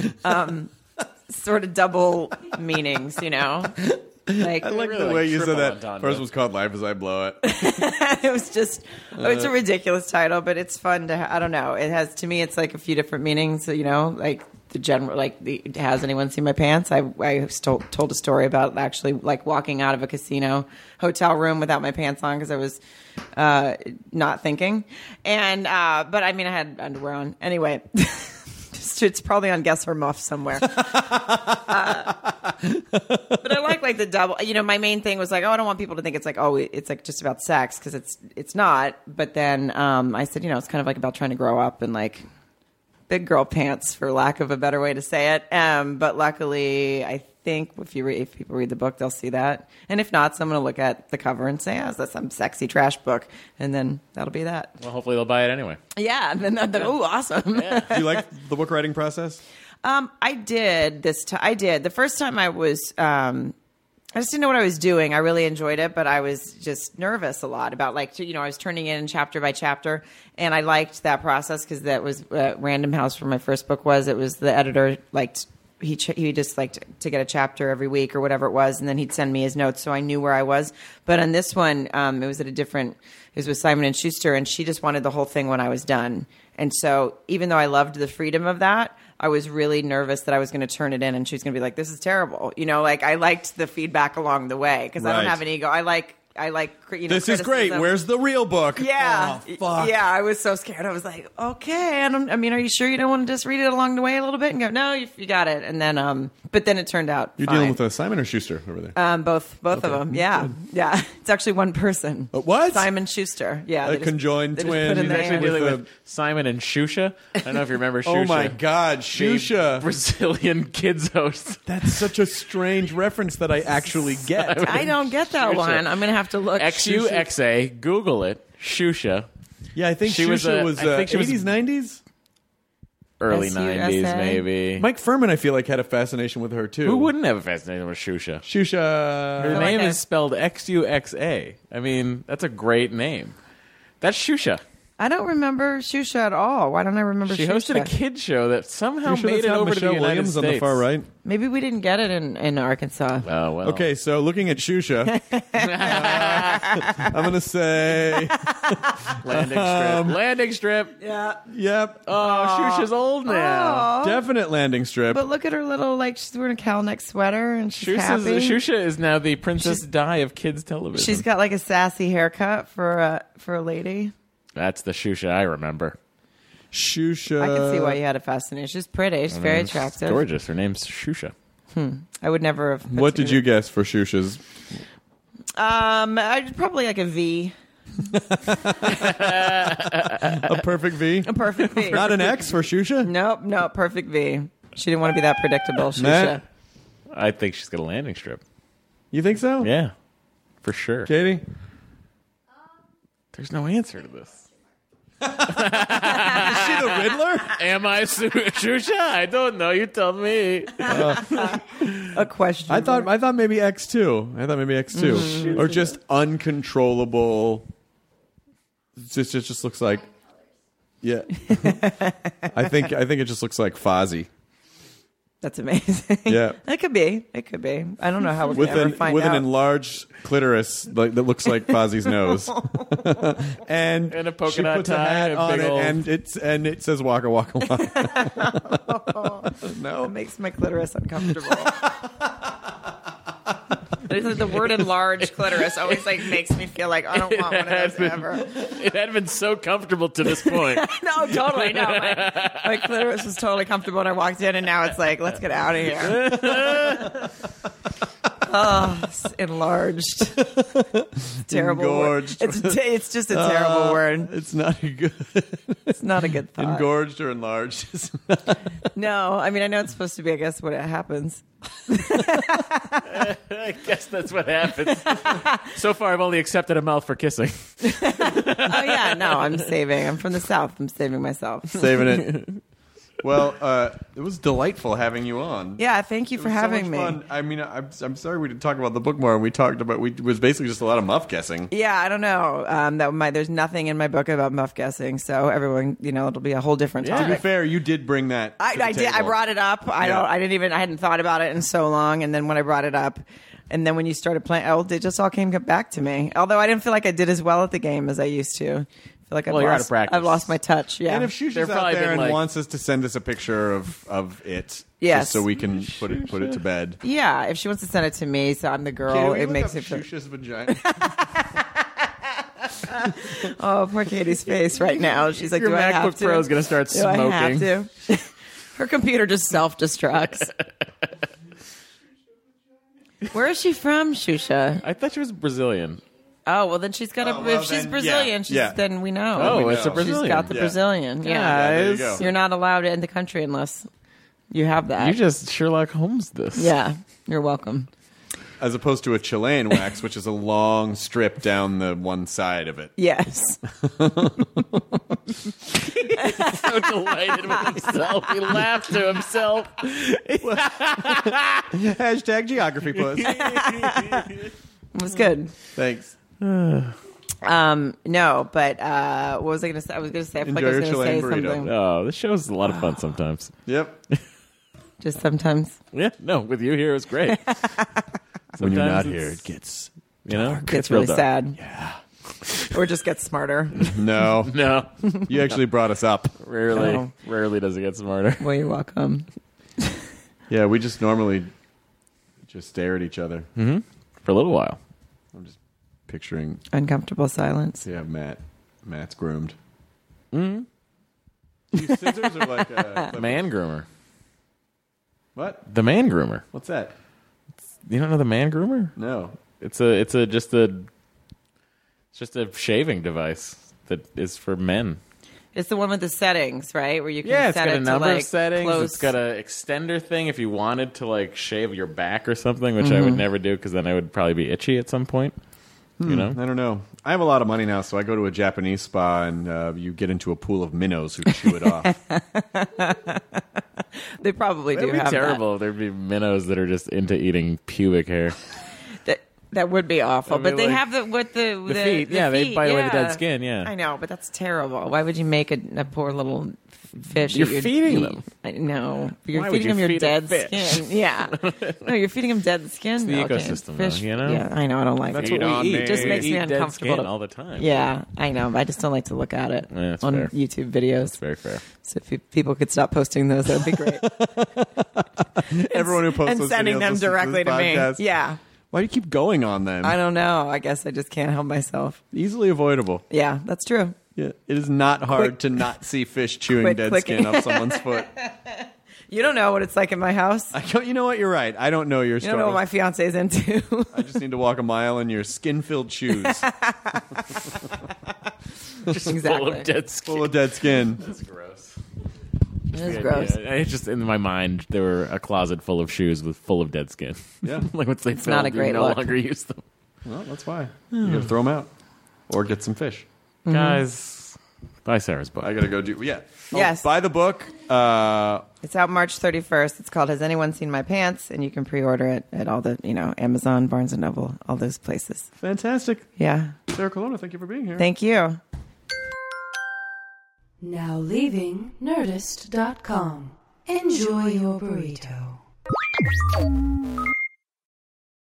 S3: sort of double meanings, you know. Like,
S5: I like
S4: really
S5: the
S4: like
S5: way you said
S4: triple
S5: that.
S4: entendre.
S5: First was called "Life as I Blow It."
S3: it was just it's a ridiculous title, but it's fun to I don't know. It has, to me, it's like a few different meanings, you know, like the general, like has anyone seen my pants? I told a story about actually like walking out of a casino hotel room without my pants on because I was not thinking, and but I mean I had underwear on anyway. It's probably on Guess Her Muff somewhere. But I like the double. You know, my main thing was like, oh, I don't want people to think it's like, oh, it's like just about sex, because it's not. But then I said, you know, it's kind of like about trying to grow up and like big girl pants, for lack of a better way to say it. But luckily, I think if people read the book, they'll see that. And if not, someone will look at the cover and say, oh, is that some sexy trash book? And then that'll be that.
S4: Well, hopefully they'll buy it anyway.
S3: Yeah. And then oh, awesome.
S5: Do you like the book writing process?
S3: I did this time. I did. The first time I was, I just didn't know what I was doing. I really enjoyed it, but I was just nervous a lot about I was turning in chapter by chapter, and I liked that process because that was Random House for my first book it was the editor liked, he just liked to get a chapter every week or whatever it was, and then he'd send me his notes so I knew where I was. But on this one, it was with Simon & Schuster, and she just wanted the whole thing when I was done. And so even though I loved the freedom of that, I was really nervous that I was going to turn it in and she was going to be like, this is terrible. You know, like I liked the feedback along the way because I don't
S5: Right.
S3: have an ego. I like
S5: This is great.
S3: criticism.
S5: Where's the real book?
S3: Yeah.
S5: Oh, fuck.
S3: Yeah, I was so scared. I was like, okay. And I mean, are you sure you don't want to just read it along the way a little bit and go, no, you got it. And then, but then it turned out
S5: You're
S3: fine.
S5: dealing with Simon or Schuster over there?
S3: Both of them. Yeah. Yeah. It's actually one person.
S5: What?
S3: Simon Schuster. Yeah.
S5: A
S3: they just-
S5: conjoined
S3: they just
S5: twin.
S3: put in
S5: He's
S3: the
S5: actually
S3: hand.
S4: Dealing
S5: with
S4: with Simon and Shusha. I don't know if you remember Shusha.
S5: Oh my God,
S4: The
S5: Shusha!
S4: Brazilian kids host.
S5: That's such a strange reference that I actually get.
S3: I don't get that
S4: Shusha.
S3: one. I'm going to have to look.
S4: XUXA. Google it. Shusha.
S5: Yeah, I think
S4: She was
S5: Shusha
S4: a-
S5: was
S4: I think she was-
S5: 80s, 90s.
S4: Early
S3: SUSA.
S4: 90s, maybe.
S5: Mike Furman, I feel like, had a fascination with her too.
S4: Who wouldn't have a fascination with Shusha?
S5: Shusha.
S4: Her
S3: like
S4: name
S3: that.
S4: is spelled XUXA. I mean, that's a great name. That's Shusha.
S3: I don't remember Shusha at all. Why don't I remember
S4: She
S3: Shusha?
S4: hosted a kid show that somehow
S5: You sure
S4: made
S5: that's
S4: it
S5: not
S4: over
S5: Michelle
S4: to the United
S5: Williams
S4: States.
S5: on the far right?
S3: Maybe we didn't get it in Arkansas.
S4: Oh, well.
S5: Okay, so looking at Shusha, I'm going to say,
S4: Landing strip.
S3: Yeah.
S5: yep,
S4: Oh, Shusha's old now.
S5: definite landing strip.
S3: But look at her little, she's wearing a cowl neck sweater and she's happy.
S4: Shusha is now the Princess Di of kids television.
S3: She's got a sassy haircut for a lady.
S4: That's the Shusha I remember.
S5: Shusha.
S3: I can see why you had a fascination. She's pretty. She's very attractive.
S4: Gorgeous. Her name's Shusha.
S3: I would never have.
S5: What did you guess for Shusha's?
S3: I'd probably like a V.
S5: A perfect V?
S3: A perfect V.
S5: Not an X for Shusha?
S3: Nope, perfect V. She didn't want to be that predictable. Shusha.
S5: Matt?
S4: I think she's got a landing strip.
S5: You think so?
S4: Yeah, for sure.
S5: Katie?
S4: There's no answer to this.
S5: Is she the Riddler?
S4: Am I Shusha? I don't know. You tell me.
S3: A question.
S5: I thought maybe X2. I thought maybe X2. Or just uncontrollable. It just looks like. Yeah. I think it just looks like Fozzie.
S3: That's amazing.
S5: Yeah.
S3: It could be. I don't know how we
S5: With
S3: can ever find
S5: an
S3: out.
S5: enlarged clitoris that looks like Fozzie's nose. and
S4: And a polka
S5: she
S4: dot
S5: puts a
S4: tie
S5: hat
S4: and a
S5: on
S4: big
S5: it
S4: old-
S5: and it says waka waka waka. No.
S3: It makes my clitoris uncomfortable. The word enlarged clitoris always makes me feel like I don't want one of those ever.
S4: It had been so comfortable to this point.
S3: No, totally. No, my clitoris was totally comfortable when I walked in, and now it's like, let's get out of here. Oh, it's enlarged. It's terrible.
S5: Engorged.
S3: Word. It's just a terrible word.
S5: It's not good.
S3: It's not a good thought.
S5: Engorged or enlarged.
S3: No, I mean I know it's supposed to be. I guess what happens.
S4: I guess that's what happens. So far, I've only accepted a mouth for kissing.
S3: Oh yeah, no, I'm saving. I'm from the South. I'm saving myself.
S5: Saving it. Well, it was delightful having you on.
S3: Yeah, thank you for
S5: It was
S3: having
S5: so
S3: me.
S5: much fun. I mean, I'm sorry we didn't talk about the book more. We talked about it was basically just a lot of muff guessing.
S3: Yeah, I don't know. There's nothing in my book about muff guessing, so everyone, it'll be a whole different
S5: To be
S3: topic.
S5: fair, you did bring that. to the
S3: I did. I
S5: table.
S3: brought it up. I hadn't thought about it in so long, and then when I brought it up, and then when you started playing, it just all came back to me. Although I didn't feel like I did as well at the game as I used to. I feel like
S4: Well, you're out of practice.
S3: I've lost my touch. Yeah.
S5: And if Shusha's
S4: There
S5: out
S4: probably
S5: there
S4: been,
S5: and
S4: like-
S5: wants us to send us a picture of it,
S3: Yes.
S5: just so we can put it to bed.
S3: yeah, if she wants to send it to me, so I'm the girl, it makes it feel.
S5: Shusha's vagina.
S3: Oh, poor Katie's face right now. She's like,
S4: Your
S3: do I have
S4: MacBook
S3: to?
S4: Pro is going to start
S3: Do I have
S4: smoking.
S3: to? Her computer just self-destructs. Where is she from, Shusha?
S4: I thought she was Brazilian.
S3: Oh, well, then she's got a.
S5: Oh, well,
S3: if she's
S5: then,
S3: Brazilian,
S5: yeah.
S3: then we know.
S4: Oh,
S5: we
S4: it's a
S5: know.
S4: Brazilian.
S3: She's got the
S5: Yeah.
S3: Brazilian.
S5: Yeah, there you
S3: Yes.
S5: go.
S3: You're not allowed in the country unless you have that.
S4: You just Sherlock Holmes this.
S3: Yeah, you're welcome.
S5: As opposed to a Chilean wax, which is a long strip down the one side of it.
S3: Yes.
S4: So delighted with himself. He laughed to himself.
S5: Hashtag geography plus.
S3: It was good.
S5: Thanks.
S3: No, but what was I going to say? I was going to say, I feel like I
S5: Enjoy
S3: was
S5: your
S3: going to say
S5: Chilean burrito.
S3: something.
S4: Oh, this show's a lot of fun sometimes.
S5: Yep.
S3: Just sometimes.
S4: Yeah, no, with you here, it was great.
S5: When you're not
S4: Sometimes
S5: here,
S4: it's-
S5: it gets
S4: You know,
S3: It gets
S4: real
S3: really
S4: dark.
S3: sad. Yeah. Or just gets smarter.
S5: no.
S4: No,
S5: You actually brought us up.
S4: rarely,
S3: Oh.
S4: rarely does it get smarter.
S3: Well, you're welcome.
S5: Yeah, we just normally just stare at each other.
S4: For a little while.
S5: I'm just picturing.
S3: Uncomfortable silence.
S5: Yeah, Matt's groomed. Mm-hmm. Use scissors or like a
S4: Man groomer.
S5: What?
S4: The man groomer.
S5: What's that?
S4: You don't know the man groomer?
S5: No.
S4: It's just a shaving device that is for men.
S3: It's the one with the settings, right? Where you can
S4: It's
S3: set
S4: got
S3: it
S4: a number
S3: to, like,
S4: of settings.
S3: close.
S4: It's got an extender thing if you wanted to like shave your back or something, which I would never do because then I would probably be itchy at some point. You know?
S5: I don't know. I have a lot of money now, so I go to a Japanese spa and you get into a pool of minnows who chew it off.
S3: They probably do
S4: It'd be
S3: have
S4: terrible. There'd be minnows that are just into eating pubic hair.
S3: That would be awful.
S4: That'd be
S3: but they
S4: like-
S3: have the
S4: feet. Yeah, they
S3: feet,
S4: bite away the dead skin, yeah.
S3: I know, but that's terrible. Why would you make a poor little fish?
S4: You're
S3: eat your
S4: feeding
S3: feet?
S4: them.
S3: I know. You're
S4: Why would
S3: feeding
S4: you
S3: them your
S4: feed a
S3: dead
S4: fish?
S3: skin. Yeah. No, you're feeding them dead skin.
S4: It's the
S3: Okay.
S4: ecosystem,
S3: Fish,
S4: though, you know?
S3: Yeah, I know. I don't like
S5: That's
S3: it.
S5: what we eat.
S3: It just makes me
S4: eat dead
S3: uncomfortable.
S4: skin all the time.
S3: Yeah, I know. But I just don't like to look at it
S4: Yeah, that's
S3: on
S4: fair.
S3: YouTube videos.
S4: It's very fair.
S3: So if people could stop posting those, that would be great.
S5: Everyone who posts
S3: and
S5: those
S3: sending
S5: videos
S3: them
S5: listens to
S3: directly
S5: this
S3: to me.
S5: podcast.
S3: Yeah.
S5: Why do you keep going on them?
S3: I don't know. I guess I just can't help myself.
S5: Easily avoidable.
S3: Yeah, that's true.
S5: Yeah, it is not hard
S3: Quick-
S5: to not see fish chewing
S3: quick
S5: dead
S3: clicking.
S5: skin off someone's foot.
S3: You don't know what it's like in my house.
S5: You know what? You're right. I don't know your
S3: You
S5: story.
S3: don't know what my fiance's into.
S5: I just need to walk a mile in your skin-filled shoes,
S4: Just
S3: Exactly.
S4: full of dead skin.
S5: full of dead skin.
S4: That's gross.
S3: It is
S4: Yeah,
S3: gross.
S4: yeah. It's just in my mind there were a closet full of shoes with full of dead skin.
S5: Yeah.
S4: Like once they filled,
S3: not a great
S4: you no
S3: look.
S4: longer use them.
S5: Well, that's why you gotta throw them out or get some fish.
S4: Guys, buy Sarah's book.
S5: I gotta go do. Yeah.
S3: Yes.
S5: Buy the book.
S3: It's out March 31st. It's called Has Anyone Seen My Pants? And you can pre-order it at all the, Amazon, Barnes & Noble, all those places.
S5: Fantastic.
S3: Yeah.
S5: Sarah Colonna, thank you for being here.
S3: Thank you.
S6: Now leaving Nerdist.com. Enjoy your burrito.